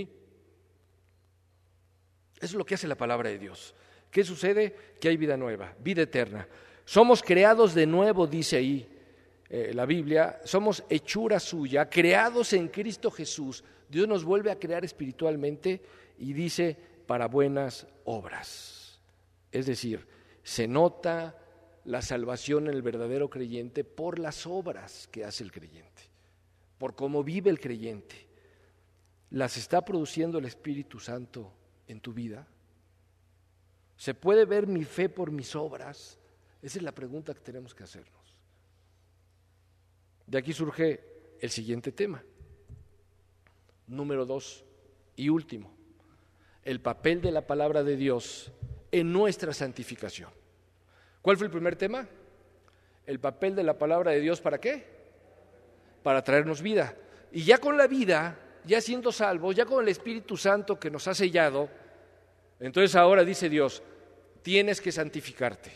Speaker 1: Eso es lo que hace la palabra de Dios. ¿Qué sucede? Que hay vida nueva, vida eterna. Somos creados de nuevo, dice ahí la Biblia, somos hechura suya, creados en Cristo Jesús. Dios nos vuelve a crear espiritualmente y dice, para buenas obras. Es decir, se nota la salvación en el verdadero creyente por las obras que hace el creyente, por cómo vive el creyente. ¿Las está produciendo el Espíritu Santo en tu vida? ¿Se puede ver mi fe por mis obras? Esa es la pregunta que tenemos que hacernos. De aquí surge el siguiente tema. Número 2 y último. El papel de la palabra de Dios en nuestra santificación. ¿Cuál fue el primer tema? El papel de la palabra de Dios, ¿para qué? Para traernos vida. Y ya con la vida, ya siendo salvos, ya con el Espíritu Santo que nos ha sellado, entonces ahora dice Dios, tienes que santificarte.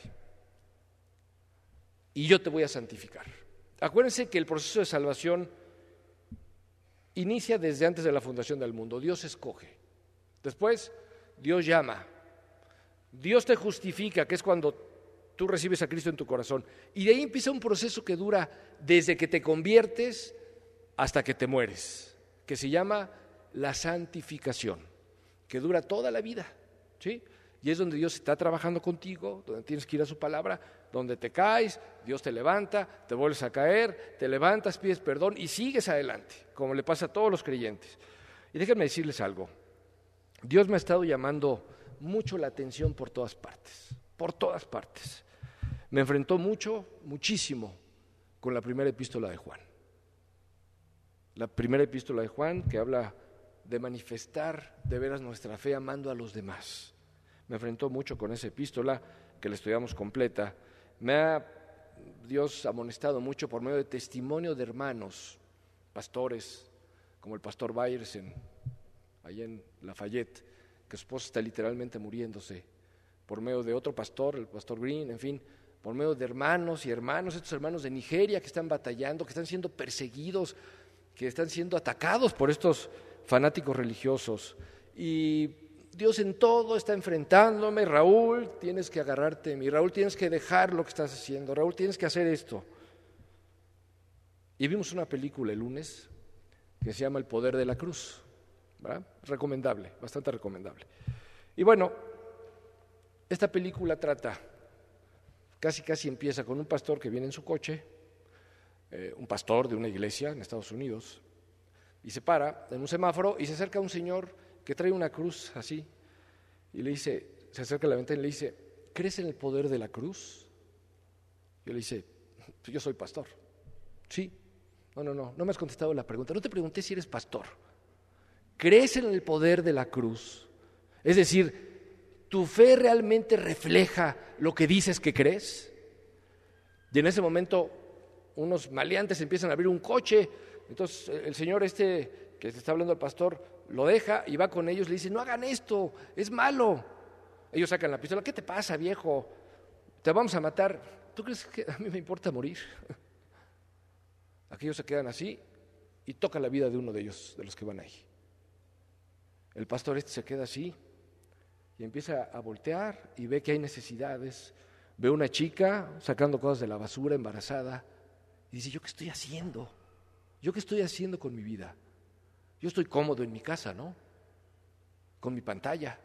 Speaker 1: Y yo te voy a santificar. Acuérdense que el proceso de salvación inicia desde antes de la fundación del mundo. Dios escoge. Después, Dios llama. Dios te justifica, que es cuando tú recibes a Cristo en tu corazón. Y de ahí empieza un proceso que dura desde que te conviertes hasta que te mueres, que se llama la santificación, que dura toda la vida, ¿sí? Y es donde Dios está trabajando contigo, donde tienes que ir a su palabra, donde te caes, Dios te levanta, te vuelves a caer, te levantas, pides perdón y sigues adelante, como le pasa a todos los creyentes. Y déjenme decirles algo, Dios me ha estado llamando mucho la atención por todas partes, por todas partes. Me enfrentó muchísimo con la primera epístola de Juan. La primera epístola de Juan que habla de manifestar de veras nuestra fe amando a los demás. Me enfrentó mucho con esa epístola que la estudiamos completa. Me ha Dios amonestado mucho por medio de testimonio de hermanos, pastores, como el pastor Byers allá en Lafayette, que su esposa está literalmente muriéndose, por medio de otro pastor, el pastor Green, en fin, por medio de hermanos y hermanos, estos hermanos de Nigeria que están batallando, que están siendo perseguidos, que están siendo atacados por estos fanáticos religiosos. Y Dios en todo está enfrentándome. Raúl, tienes que agarrarte de mí. Raúl, tienes que dejar lo que estás haciendo. Raúl, tienes que hacer esto. Y vimos una película el lunes que se llama El poder de la cruz, ¿verdad? Recomendable, bastante recomendable. Y bueno, esta película trata, casi empieza con un pastor que viene en su coche, un pastor de una iglesia en Estados Unidos, y se para en un semáforo y se acerca a un señor que trae una cruz así, y le dice, se acerca a la ventana y le dice, ¿crees en el poder de la cruz? Y le dice, pues yo soy pastor. Sí. No me has contestado la pregunta. No te pregunté si eres pastor. ¿Crees en el poder de la cruz? Es decir, ¿tu fe realmente refleja lo que dices que crees? Y en ese momento unos maleantes empiezan a abrir un coche. Entonces el señor que te está hablando el pastor lo deja y va con ellos y le dice, no hagan esto, es malo. Ellos sacan la pistola, ¿qué te pasa, viejo? Te vamos a matar. ¿Tú crees que a mí me importa morir? Aquellos se quedan así y toca la vida de uno de ellos, de los que van ahí. El pastor se queda así y empieza a voltear y ve que hay necesidades. Ve una chica sacando cosas de la basura, embarazada, y dice, ¿yo qué estoy haciendo? ¿Yo qué estoy haciendo con mi vida? Yo estoy cómodo en mi casa, ¿no? Con mi pantalla,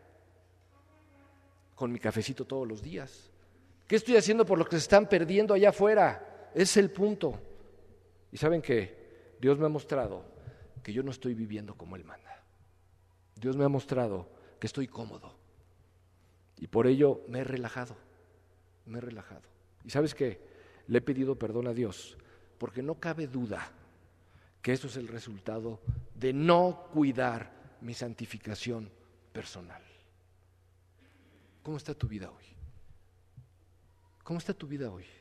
Speaker 1: con mi cafecito todos los días. ¿Qué estoy haciendo por lo que se están perdiendo allá afuera? Ese es el punto. Y saben que Dios me ha mostrado que yo no estoy viviendo como Él manda. Dios me ha mostrado que estoy cómodo. Y por ello me he relajado. ¿Y sabes qué? Le he pedido perdón a Dios, porque no cabe duda que eso es el resultado de no cuidar mi santificación personal. ¿Cómo está tu vida hoy? ¿Cómo está tu vida hoy?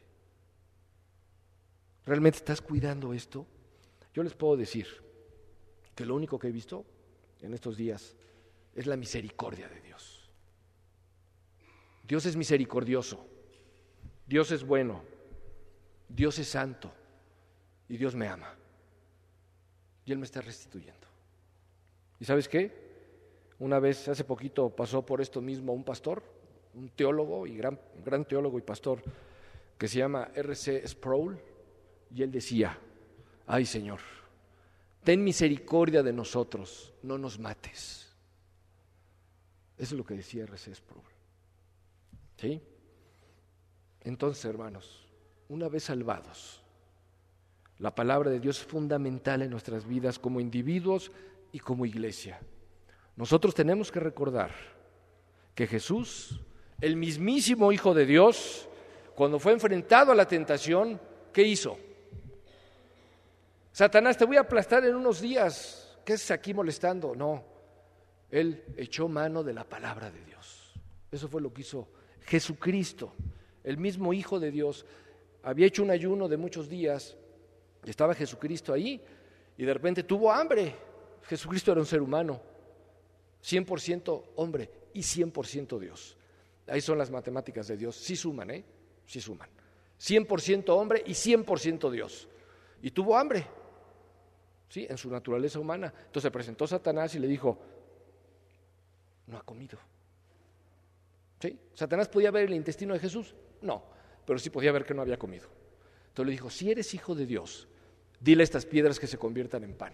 Speaker 1: ¿Realmente estás cuidando esto? Yo les puedo decir que lo único que he visto en estos días es la misericordia de Dios. Dios es misericordioso, Dios es bueno, Dios es santo y Dios me ama. Y Él me está restituyendo. ¿Y sabes qué? Una vez, hace poquito, pasó por esto mismo un pastor, un teólogo y gran teólogo y pastor que se llama R.C. Sproul, y él decía: ay, Señor, ten misericordia de nosotros, no nos mates. Eso es lo que decía R.C. Sproul. ¿Sí? Entonces, hermanos, una vez salvados, la palabra de Dios es fundamental en nuestras vidas como individuos y como iglesia. Nosotros tenemos que recordar que Jesús, el mismísimo Hijo de Dios, cuando fue enfrentado a la tentación, ¿qué hizo? Satanás, te voy a aplastar en unos días, ¿qué haces aquí molestando? No, Él echó mano de la palabra de Dios. Eso fue lo que hizo Jesucristo, el mismo Hijo de Dios. Había hecho un ayuno de muchos días, estaba Jesucristo ahí y de repente tuvo hambre. Jesucristo era un ser humano, 100% hombre y 100% Dios. Ahí son las matemáticas de Dios, sí suman, sí suman. 100% hombre y 100% Dios. Y tuvo hambre, ¿sí? En su naturaleza humana. Entonces se presentó Satanás y le dijo: no ha comido. ¿Sí? ¿Satanás podía ver el intestino de Jesús? No, pero sí podía ver que no había comido. Entonces le dijo: si eres hijo de Dios, dile a estas piedras que se conviertan en pan.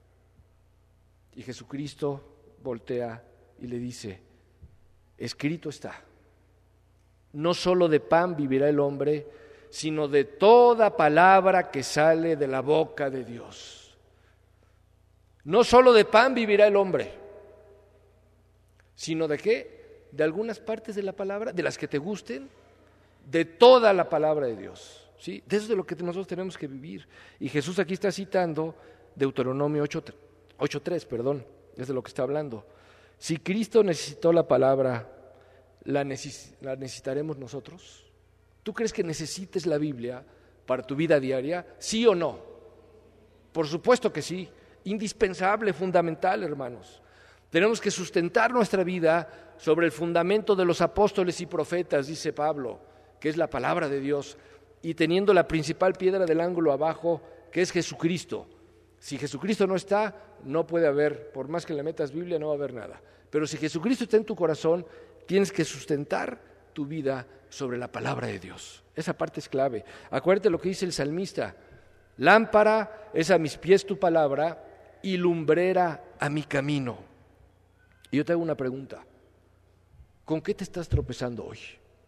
Speaker 1: Y Jesucristo voltea y le dice: escrito está, no solo de pan vivirá el hombre, sino de toda palabra que sale de la boca de Dios. No solo de pan vivirá el hombre, sino de ¿qué? De algunas partes de la palabra, de las que te gusten, de toda la palabra de Dios. ¿Sí? De eso es de lo que nosotros tenemos que vivir. Y Jesús aquí está citando Deuteronomio 8:3, es de lo que está hablando. Si Cristo necesitó la palabra, ¿la necesitaremos nosotros? ¿Tú crees que necesites la Biblia para tu vida diaria? ¿Sí o no? Por supuesto que sí. Indispensable, fundamental, hermanos. Tenemos que sustentar nuestra vida sobre el fundamento de los apóstoles y profetas, dice Pablo, que es la palabra de Dios, y teniendo la principal piedra del ángulo abajo, que es Jesucristo. Si Jesucristo no está, no puede haber, por más que le metas Biblia, no va a haber nada. Pero si Jesucristo está en tu corazón, tienes que sustentar tu vida sobre la palabra de Dios. Esa parte es clave. Acuérdate lo que dice el salmista: lámpara es a mis pies tu palabra y lumbrera a mi camino. Y yo te hago una pregunta: ¿con qué te estás tropezando hoy?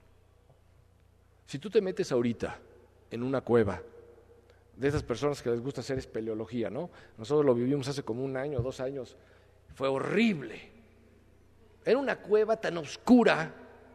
Speaker 1: Si tú te metes ahorita en una cueva, de esas personas que les gusta hacer espeleología, ¿no? Nosotros lo vivimos hace como 1 año, 2 años, fue horrible. Era una cueva tan oscura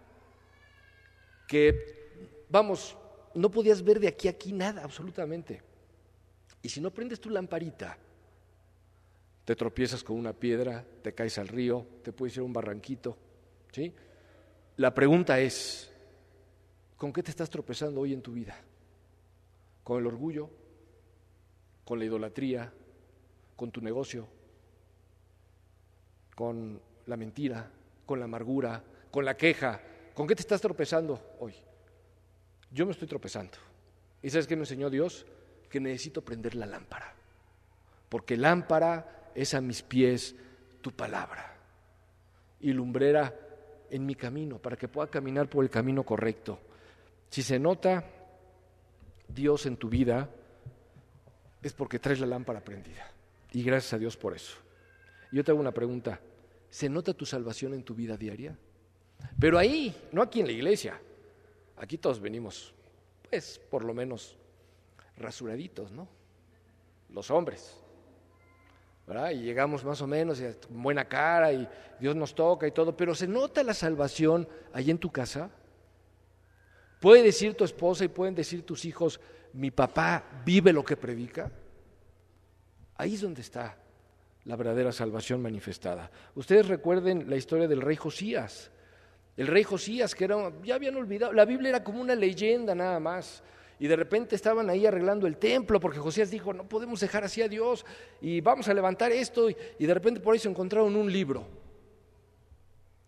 Speaker 1: que, vamos, no podías ver de aquí a aquí nada, absolutamente. Y si no prendes tu lamparita, te tropiezas con una piedra, te caes al río, te puedes ir a un barranquito, ¿sí? La pregunta es: ¿con qué te estás tropezando hoy en tu vida? ¿Con el orgullo? ¿Con la idolatría? ¿Con tu negocio? ¿Con la mentira? ¿Con la amargura? ¿Con la queja? ¿Con qué te estás tropezando hoy? Yo me estoy tropezando. ¿Y sabes qué me enseñó Dios? Que necesito prender la lámpara, porque lámpara es a mis pies tu palabra y lumbrera en mi camino, para que pueda caminar por el camino correcto. Si se nota Dios en tu vida, es porque traes la lámpara prendida, y gracias a Dios por eso. Yo te hago una pregunta: ¿se nota tu salvación en tu vida diaria? Pero ahí, no aquí en la iglesia. Aquí todos venimos, pues, por lo menos rasuraditos, ¿no? Los hombres, ¿verdad? Y llegamos más o menos con buena cara y Dios nos toca y todo, pero ¿se nota la salvación ahí en tu casa? ¿Puede decir tu esposa y pueden decir tus hijos: mi papá vive lo que predica? Ahí es donde está la verdadera salvación manifestada. Ustedes recuerden la historia del rey Josías. El rey Josías, que ya habían olvidado, la Biblia era como una leyenda nada más. Y de repente estaban ahí arreglando el templo, porque Josías dijo: no podemos dejar así a Dios, y vamos a levantar esto, y de repente por ahí se encontraron un libro.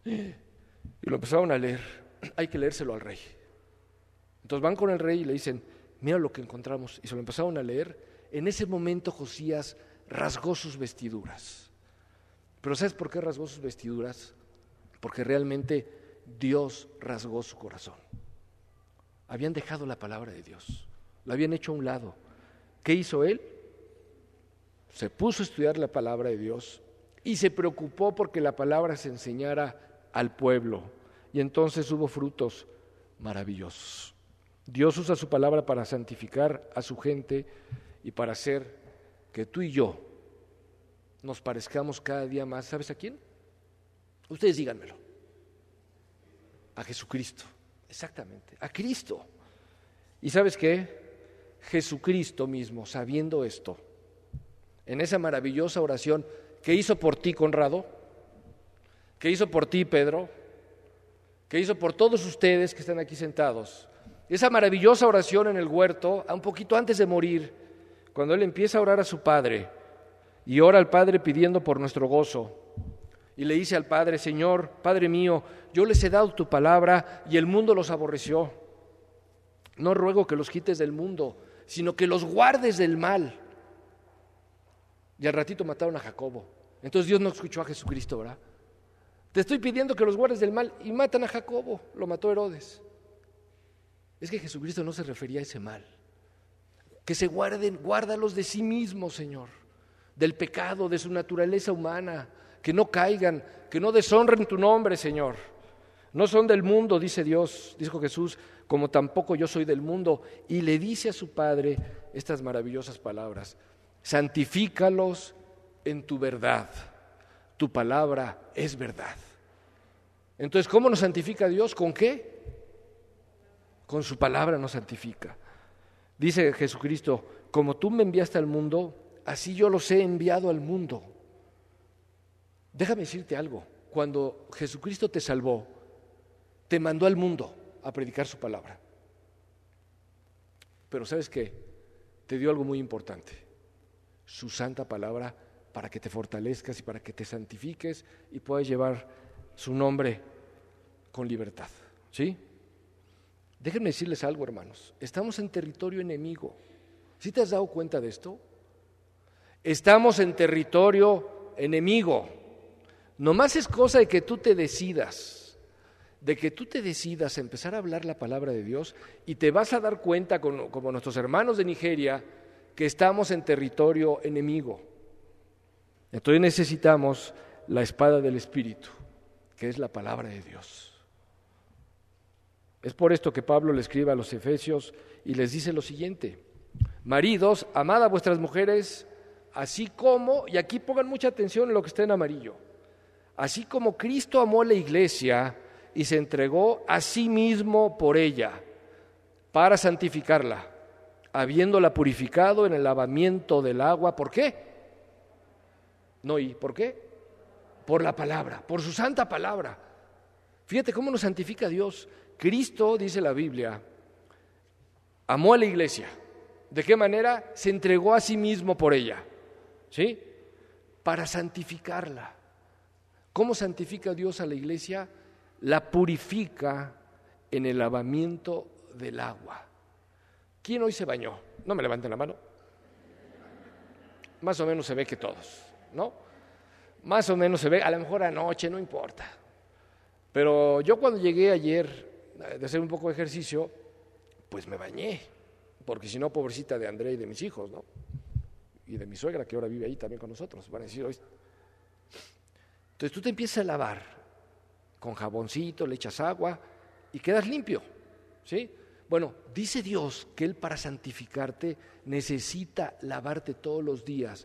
Speaker 1: Y lo empezaron a leer. Hay que leérselo al rey. Entonces van con el rey y le dicen, mira lo que encontramos. Y se lo empezaron a leer. En ese momento Josías rasgó sus vestiduras. Pero ¿sabes por qué rasgó sus vestiduras? Porque realmente Dios rasgó su corazón. Habían dejado la palabra de Dios, la habían hecho a un lado. ¿Qué hizo él? Se puso a estudiar la palabra de Dios y se preocupó porque la palabra se enseñara al pueblo. Y entonces hubo frutos maravillosos. Dios usa su palabra para santificar a su gente y para hacer que tú y yo nos parezcamos cada día más. ¿Sabes a quién? Ustedes díganmelo. A Jesucristo. Exactamente, a Cristo. ¿Y sabes qué? Jesucristo mismo, sabiendo esto, en esa maravillosa oración que hizo por ti, Conrado, que hizo por ti, Pedro, que hizo por todos ustedes que están aquí sentados, esa maravillosa oración en el huerto, un poquito antes de morir, cuando él empieza a orar a su Padre y ora al Padre pidiendo por nuestro gozo. Y le dice al Padre, Señor, Padre mío, yo les he dado tu palabra y el mundo los aborreció. No ruego que los quites del mundo, sino que los guardes del mal. Y al ratito mataron a Jacobo. Entonces Dios no escuchó a Jesucristo, ¿verdad? Te estoy pidiendo que los guardes del mal y matan a Jacobo, lo mató Herodes. Es que Jesucristo no se refería a ese mal. Que se guarden, guárdalos de sí mismos, Señor, del pecado, de su naturaleza humana. Que no caigan, que no deshonren tu nombre, Señor. No son del mundo, dice Dios, dijo Jesús, como tampoco yo soy del mundo. Y le dice a su Padre estas maravillosas palabras: santifícalos en tu verdad, tu palabra es verdad. Entonces, ¿cómo nos santifica Dios? ¿Con qué? Con su palabra nos santifica. Dice Jesucristo, como tú me enviaste al mundo, así yo los he enviado al mundo. Déjame decirte algo, cuando Jesucristo te salvó, te mandó al mundo a predicar su palabra. Pero ¿sabes qué? Te dio algo muy importante, su santa palabra, para que te fortalezcas y para que te santifiques y puedas llevar su nombre con libertad. ¿Sí? Déjenme decirles algo, hermanos, estamos en territorio enemigo. ¿Sí te has dado cuenta de esto? Estamos en territorio enemigo. Nomás es cosa de que tú te decidas, a empezar a hablar la palabra de Dios y te vas a dar cuenta, como nuestros hermanos de Nigeria, que estamos en territorio enemigo. Entonces necesitamos la espada del Espíritu, que es la palabra de Dios. Es por esto que Pablo le escribe a los Efesios y les dice lo siguiente: maridos, amad a vuestras mujeres, así como, y aquí pongan mucha atención en lo que está en amarillo, así como Cristo amó a la iglesia y se entregó a sí mismo por ella, para santificarla, habiéndola purificado en el lavamiento del agua. ¿Por qué? No, ¿y por qué? Por la palabra, por su santa palabra. Fíjate cómo nos santifica Dios. Cristo, dice la Biblia, amó a la iglesia. ¿De qué manera? Se entregó a sí mismo por ella, ¿sí? Para santificarla. ¿Cómo santifica Dios a la iglesia? La purifica en el lavamiento del agua. ¿Quién hoy se bañó? No me levanten la mano. Más o menos se ve que todos, ¿no? Más o menos se ve, a lo mejor anoche, no importa. Pero yo cuando llegué ayer de hacer un poco de ejercicio, pues me bañé, porque si no, pobrecita de André y de mis hijos, ¿no? Y de mi suegra, que ahora vive ahí también con nosotros. Van a decir, hoy. Entonces tú te empiezas a lavar con jaboncito, le echas agua y quedas limpio, ¿sí? Bueno, dice Dios que Él para santificarte necesita lavarte todos los días,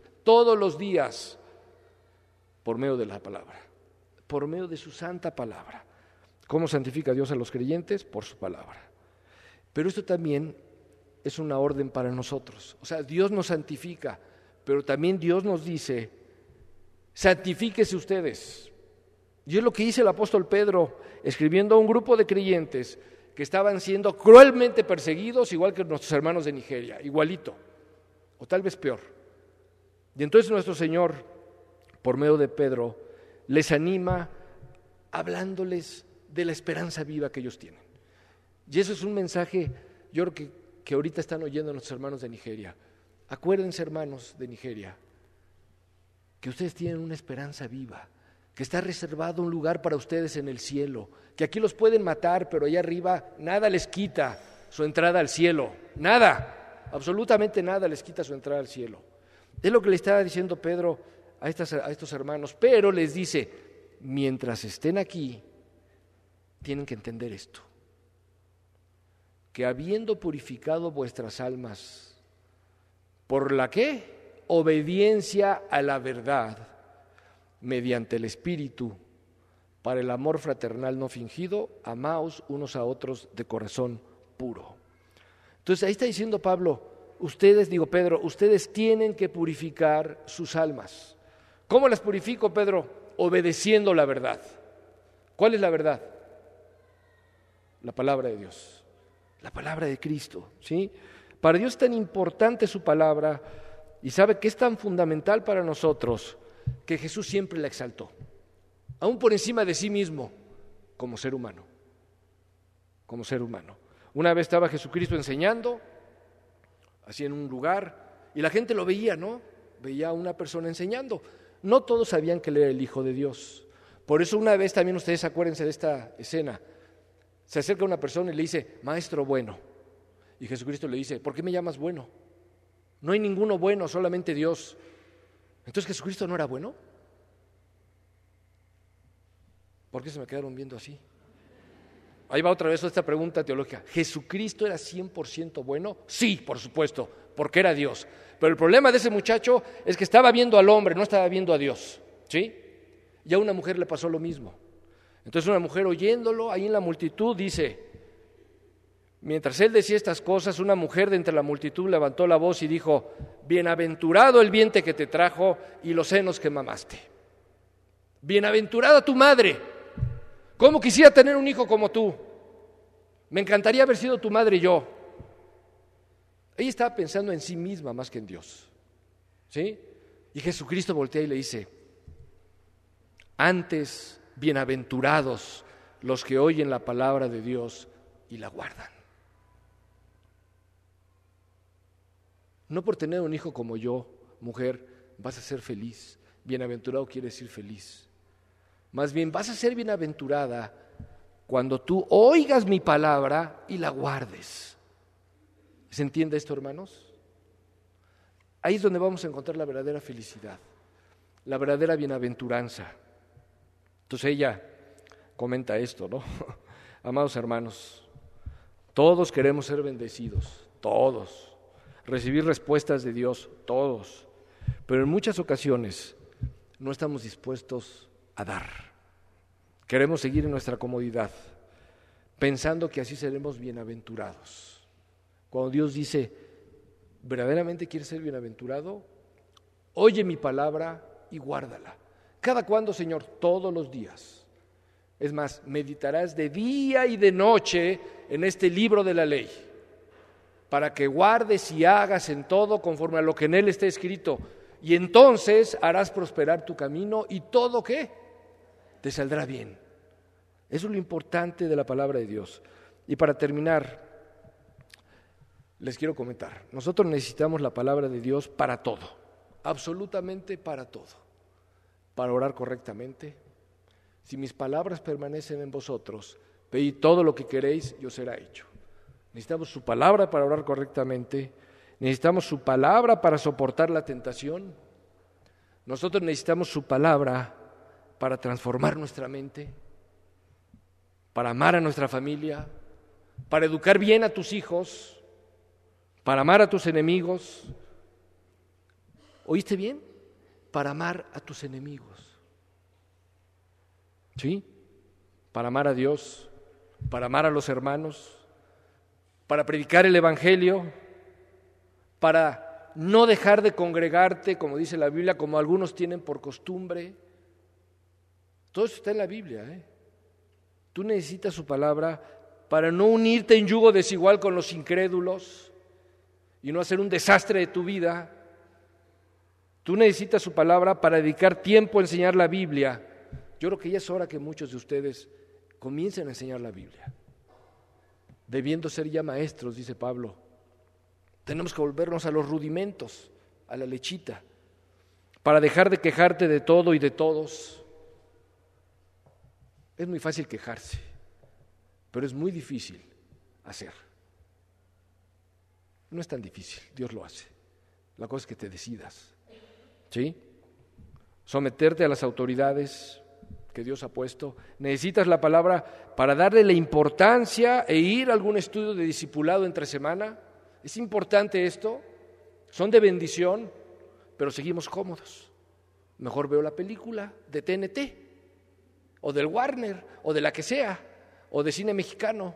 Speaker 1: por medio de la palabra, por medio de su santa palabra. ¿Cómo santifica Dios a los creyentes? Por su palabra. Pero esto también es una orden para nosotros. O sea, Dios nos santifica, pero también Dios nos dice: santifíquese ustedes. Y es lo que dice el apóstol Pedro, escribiendo a un grupo de creyentes que estaban siendo cruelmente perseguidos, igual que nuestros hermanos de Nigeria, igualito, o tal vez peor. Y entonces nuestro Señor, por medio de Pedro, les anima hablándoles de la esperanza viva que ellos tienen. Y eso es un mensaje, yo creo que ahorita están oyendo nuestros hermanos de Nigeria. Acuérdense, hermanos de Nigeria, que ustedes tienen una esperanza viva, que está reservado un lugar para ustedes en el cielo, que aquí los pueden matar, pero allá arriba nada les quita su entrada al cielo, nada, absolutamente nada les quita su entrada al cielo. Es lo que le estaba diciendo Pedro a estos hermanos, pero les dice, mientras estén aquí, tienen que entender esto, que habiendo purificado vuestras almas, ¿por la qué? Obediencia a la verdad, mediante el Espíritu, para el amor fraternal no fingido, amaos unos a otros de corazón puro. Entonces ahí está diciendo Pedro, ustedes tienen que purificar sus almas. ¿Cómo las purifico, Pedro? Obedeciendo la verdad. ¿Cuál es la verdad? La palabra de Dios, la palabra de Cristo, ¿sí? Para Dios es tan importante su palabra y sabe que es tan fundamental para nosotros que Jesús siempre la exaltó, aún por encima de sí mismo, como ser humano. Una vez estaba Jesucristo enseñando, así en un lugar, y la gente lo veía, ¿no? Veía a una persona enseñando. No todos sabían que él era el Hijo de Dios. Por eso una vez también ustedes acuérdense de esta escena. Se acerca una persona y le dice, maestro bueno. Y Jesucristo le dice, ¿por qué me llamas bueno? No hay ninguno bueno, solamente Dios. Entonces, ¿Jesucristo no era bueno? ¿Por qué se me quedaron viendo así? Ahí va otra vez esta pregunta teológica. ¿Jesucristo era 100% bueno? Sí, por supuesto, porque era Dios. Pero el problema de ese muchacho es que estaba viendo al hombre, no estaba viendo a Dios, ¿sí? Y a una mujer le pasó lo mismo. Entonces una mujer oyéndolo ahí en la multitud dice, mientras él decía estas cosas, una mujer de entre la multitud levantó la voz y dijo, bienaventurado el vientre que te trajo y los senos que mamaste. Bienaventurada tu madre. ¿Cómo quisiera tener un hijo como tú? Me encantaría haber sido tu madre yo. Ella estaba pensando en sí misma más que en Dios, ¿sí? Y Jesucristo voltea y le dice, antes bienaventurados los que oyen la palabra de Dios y la guardan. No por tener un hijo como yo, mujer, vas a ser feliz. Bienaventurado quiere decir feliz. Más bien vas a ser bienaventurada cuando tú oigas mi palabra y la guardes. ¿Se entiende esto, hermanos? Ahí es donde vamos a encontrar la verdadera felicidad, la verdadera bienaventuranza. Entonces ella comenta esto, ¿no? Amados hermanos, todos queremos ser bendecidos, todos, recibir respuestas de Dios, todos, pero en muchas ocasiones no estamos dispuestos a dar. Queremos seguir en nuestra comodidad, pensando que así seremos bienaventurados. Cuando Dios dice, ¿verdaderamente quieres ser bienaventurado? Oye mi palabra y guárdala. ¿Cada cuándo, Señor? Todos los días. Es más, meditarás de día y de noche en este libro de la ley, para que guardes y hagas en todo conforme a lo que en él está escrito, y entonces harás prosperar tu camino y todo, ¿qué? Te saldrá bien. Eso es lo importante de la palabra de Dios. Y para terminar, les quiero comentar, nosotros necesitamos la palabra de Dios para todo, absolutamente para todo, para orar correctamente. Si mis palabras permanecen en vosotros, pedid todo lo que queréis y os será hecho. Necesitamos su palabra para orar correctamente, necesitamos su palabra para soportar la tentación, nosotros necesitamos su palabra para transformar nuestra mente, para amar a nuestra familia, para educar bien a tus hijos, para amar a tus enemigos. ¿Oíste bien? Para amar a tus enemigos. ¿Sí? Para amar a Dios, para amar a los hermanos, para predicar el Evangelio, para no dejar de congregarte, como dice la Biblia, como algunos tienen por costumbre. Todo eso está en la Biblia, ¿eh? Tú necesitas su palabra para no unirte en yugo desigual con los incrédulos y no hacer un desastre de tu vida. Tú necesitas su palabra para dedicar tiempo a enseñar la Biblia Yo creo que ya es hora que muchos de ustedes comiencen a enseñar la Biblia, debiendo ser ya maestros, dice Pablo. Tenemos que volvernos a los rudimentos, a la lechita, para dejar de quejarte de todo y de todos. Es muy fácil quejarse, pero es muy difícil hacer. No es tan difícil, Dios lo hace. La cosa es que te decidas, ¿sí? Someterte a las autoridades que Dios ha puesto. Necesitas la palabra para darle la importancia e ir a algún estudio de discipulado entre semana. Es importante esto, son de bendición, pero seguimos cómodos. Mejor veo la película de TNT, o del Warner, o de la que sea, o de cine mexicano.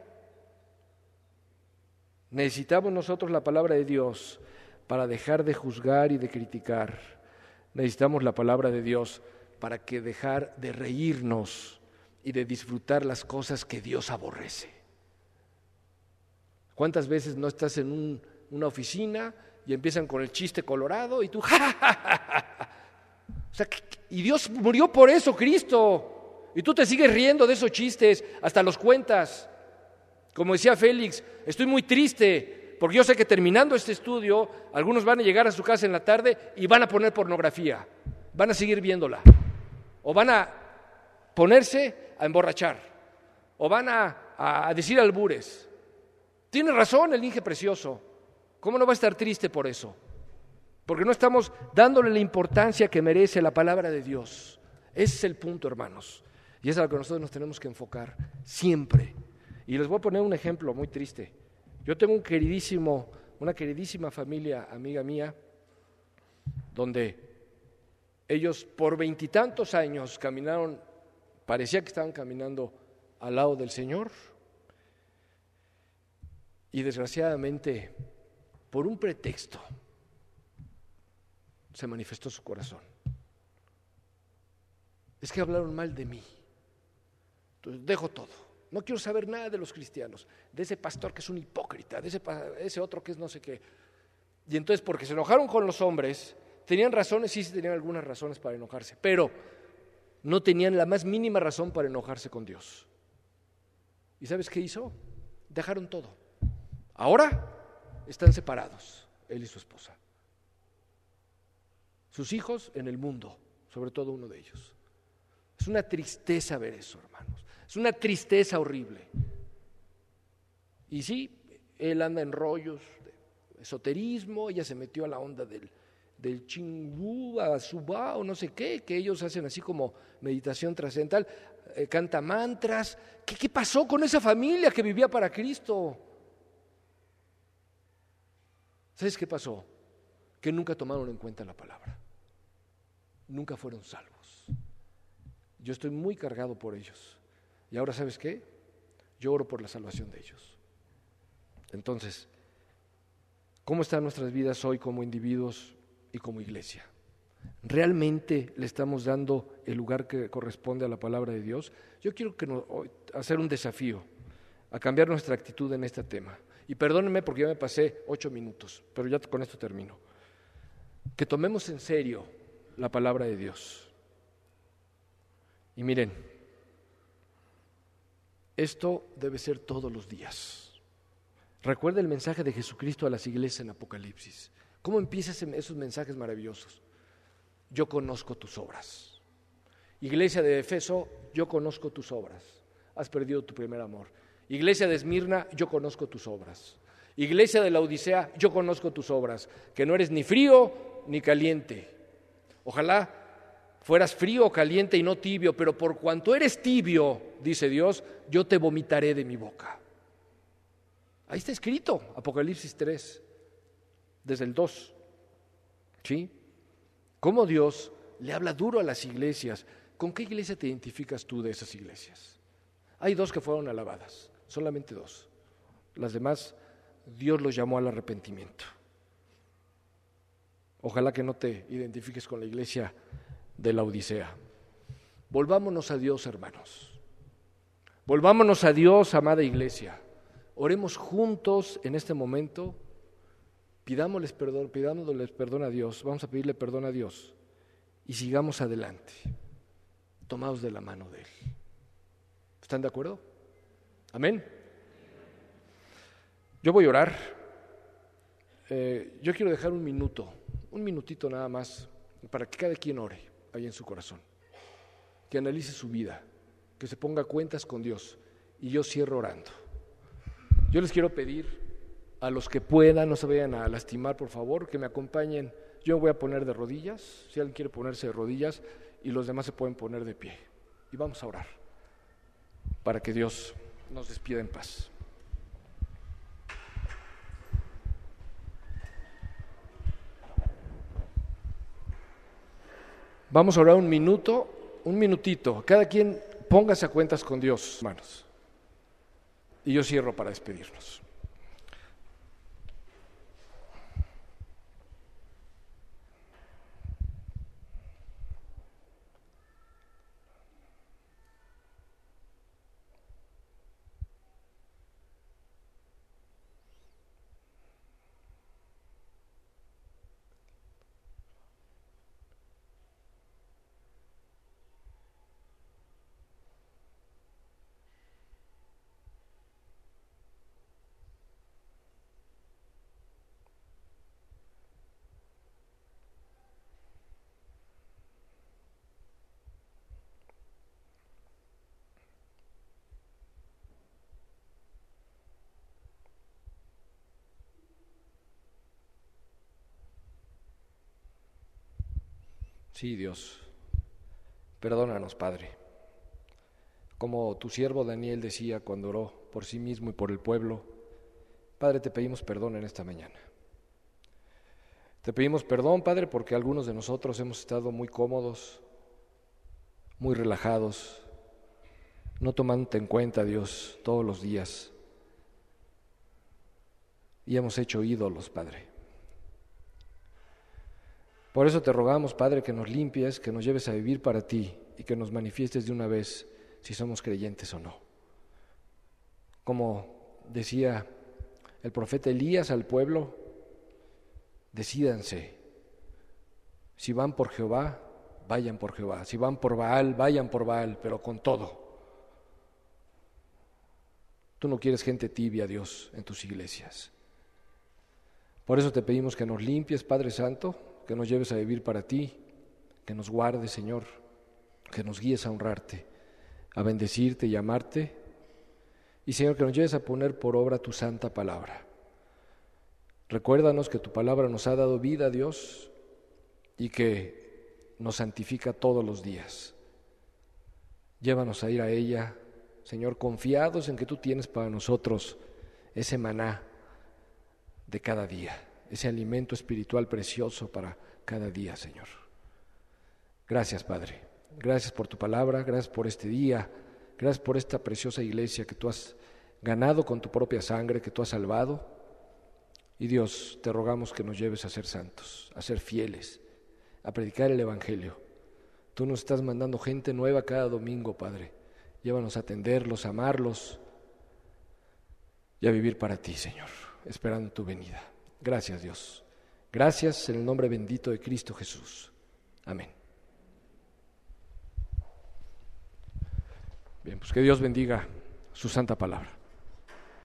Speaker 1: Necesitamos nosotros la palabra de Dios para dejar de juzgar y de criticar. Necesitamos la palabra de Dios para que dejar de reírnos y de disfrutar las cosas que Dios aborrece. ¿Cuántas veces no estás en una oficina y empiezan con el chiste colorado y tú ¡ja, ja, ja, ja! O sea, y Dios murió por eso, Cristo, y tú te sigues riendo de esos chistes, hasta los cuentas. Como decía Félix, estoy muy triste porque yo sé que terminando este estudio algunos van a llegar a su casa en la tarde y van a poner pornografía, van a seguir viéndola, o van a ponerse a emborrachar, o van a decir albures. Tiene razón el Inge Precioso. ¿Cómo no va a estar triste por eso? Porque no estamos dándole la importancia que merece la palabra de Dios. Ese es el punto, hermanos. Y es a lo que nosotros nos tenemos que enfocar siempre. Y les voy a poner un ejemplo muy triste. Yo tengo una queridísima familia, amiga mía, donde ellos por 20 y tantos años caminaron, parecía que estaban caminando al lado del Señor, y desgraciadamente, por un pretexto, se manifestó su corazón. Es que hablaron mal de mí. Entonces dejo todo. No quiero saber nada de los cristianos, de ese pastor que es un hipócrita, de ese otro que es no sé qué. Y entonces, porque se enojaron con los hombres, tenían razones, sí tenían algunas razones para enojarse, pero no tenían la más mínima razón para enojarse con Dios. ¿Y sabes qué hizo? Dejaron todo. Ahora están separados, él y su esposa. Sus hijos en el mundo, sobre todo uno de ellos. Es una tristeza ver eso, hermanos. Es una tristeza horrible. Y sí, él anda en rollos de esoterismo, ella se metió a la onda del chingú, subá o no sé qué, que ellos hacen así como meditación trascendental, canta mantras. ¿Qué pasó con esa familia que vivía para Cristo? ¿Sabes qué pasó? Que nunca tomaron en cuenta la palabra. Nunca fueron salvos. Yo estoy muy cargado por ellos. Y ahora, ¿sabes qué? Yo oro por la salvación de ellos. Entonces, ¿cómo están nuestras vidas hoy como individuos y como iglesia? ¿Realmente le estamos dando el lugar que corresponde a la palabra de Dios? Yo quiero hacer un desafío a cambiar nuestra actitud en este tema. Y perdónenme porque ya me pasé 8 minutos, pero ya con esto termino. Que tomemos en serio la palabra de Dios. Y miren, esto debe ser todos los días. Recuerda el mensaje de Jesucristo a las iglesias en Apocalipsis. ¿Cómo empiezan esos mensajes maravillosos? Yo conozco tus obras. Iglesia de Efeso, yo conozco tus obras. Has perdido tu primer amor. Iglesia de Esmirna, yo conozco tus obras. Iglesia de la Odisea, yo conozco tus obras, que no eres ni frío ni caliente. Ojalá fueras frío o caliente y no tibio, pero por cuanto eres tibio, dice Dios, yo te vomitaré de mi boca. Ahí está escrito, Apocalipsis 3, desde el 2. ¿Sí? Cómo Dios le habla duro a las iglesias. ¿Con qué iglesia te identificas tú de esas iglesias? Hay 2 que fueron alabadas. Solamente 2. Las demás, Dios los llamó al arrepentimiento. Ojalá que no te identifiques con la iglesia de la Odisea. Volvámonos a Dios, hermanos. Volvámonos a Dios, amada iglesia. Oremos juntos en este momento. Pidámosles perdón a Dios. Vamos a pedirle perdón a Dios y sigamos adelante. tomados de la mano de Él. ¿Están de acuerdo? Amén. Yo voy a orar. Yo quiero dejar un minutito nada más, para que cada quien ore ahí en su corazón, que analice su vida, que se ponga cuentas con Dios. Y yo cierro orando. Yo les quiero pedir a los que puedan, no se vayan a lastimar, por favor, que me acompañen. Yo me voy a poner de rodillas, si alguien quiere ponerse de rodillas, y los demás se pueden poner de pie. Y vamos a orar para que Dios nos despida en paz. Vamos a orar un minutito. Cada quien póngase a cuentas con Dios, hermanos. Y yo cierro para despedirnos. Sí, Dios, perdónanos, Padre. Como tu siervo Daniel decía cuando oró por sí mismo y por el pueblo, Padre, te pedimos perdón en esta mañana. Te pedimos perdón, Padre, porque algunos de nosotros hemos estado muy cómodos, muy relajados, no tomándote en cuenta, Dios, todos los días. Y hemos hecho ídolos, Padre. Por eso te rogamos, Padre, que nos limpies, que nos lleves a vivir para ti y que nos manifiestes de una vez si somos creyentes o no. Como decía el profeta Elías al pueblo, decídanse. Si van por Jehová, vayan por Jehová. Si van por Baal, vayan por Baal, pero con todo. Tú no quieres gente tibia, Dios, en tus iglesias. Por eso te pedimos que nos limpies, Padre Santo, que nos lleves a vivir para ti, que nos guardes, Señor, que nos guíes a honrarte, a bendecirte y amarte, y Señor, que nos lleves a poner por obra tu santa palabra. Recuérdanos que tu palabra nos ha dado vida, Dios, y que nos santifica todos los días. Llévanos a ir a ella, Señor, confiados en que tú tienes para nosotros ese maná de cada día, ese alimento espiritual precioso para cada día, Señor. Gracias, Padre. Gracias por tu palabra, gracias por este día, gracias por esta preciosa iglesia que tú has ganado con tu propia sangre, que tú has salvado. Y Dios, te rogamos que nos lleves a ser santos, a ser fieles, a predicar el Evangelio. Tú nos estás mandando gente nueva cada domingo, Padre. Llévanos a atenderlos, a amarlos y a vivir para ti, Señor, esperando tu venida. Gracias, Dios. Gracias en el nombre bendito de Cristo Jesús. Amén. Bien, pues que Dios bendiga su santa palabra.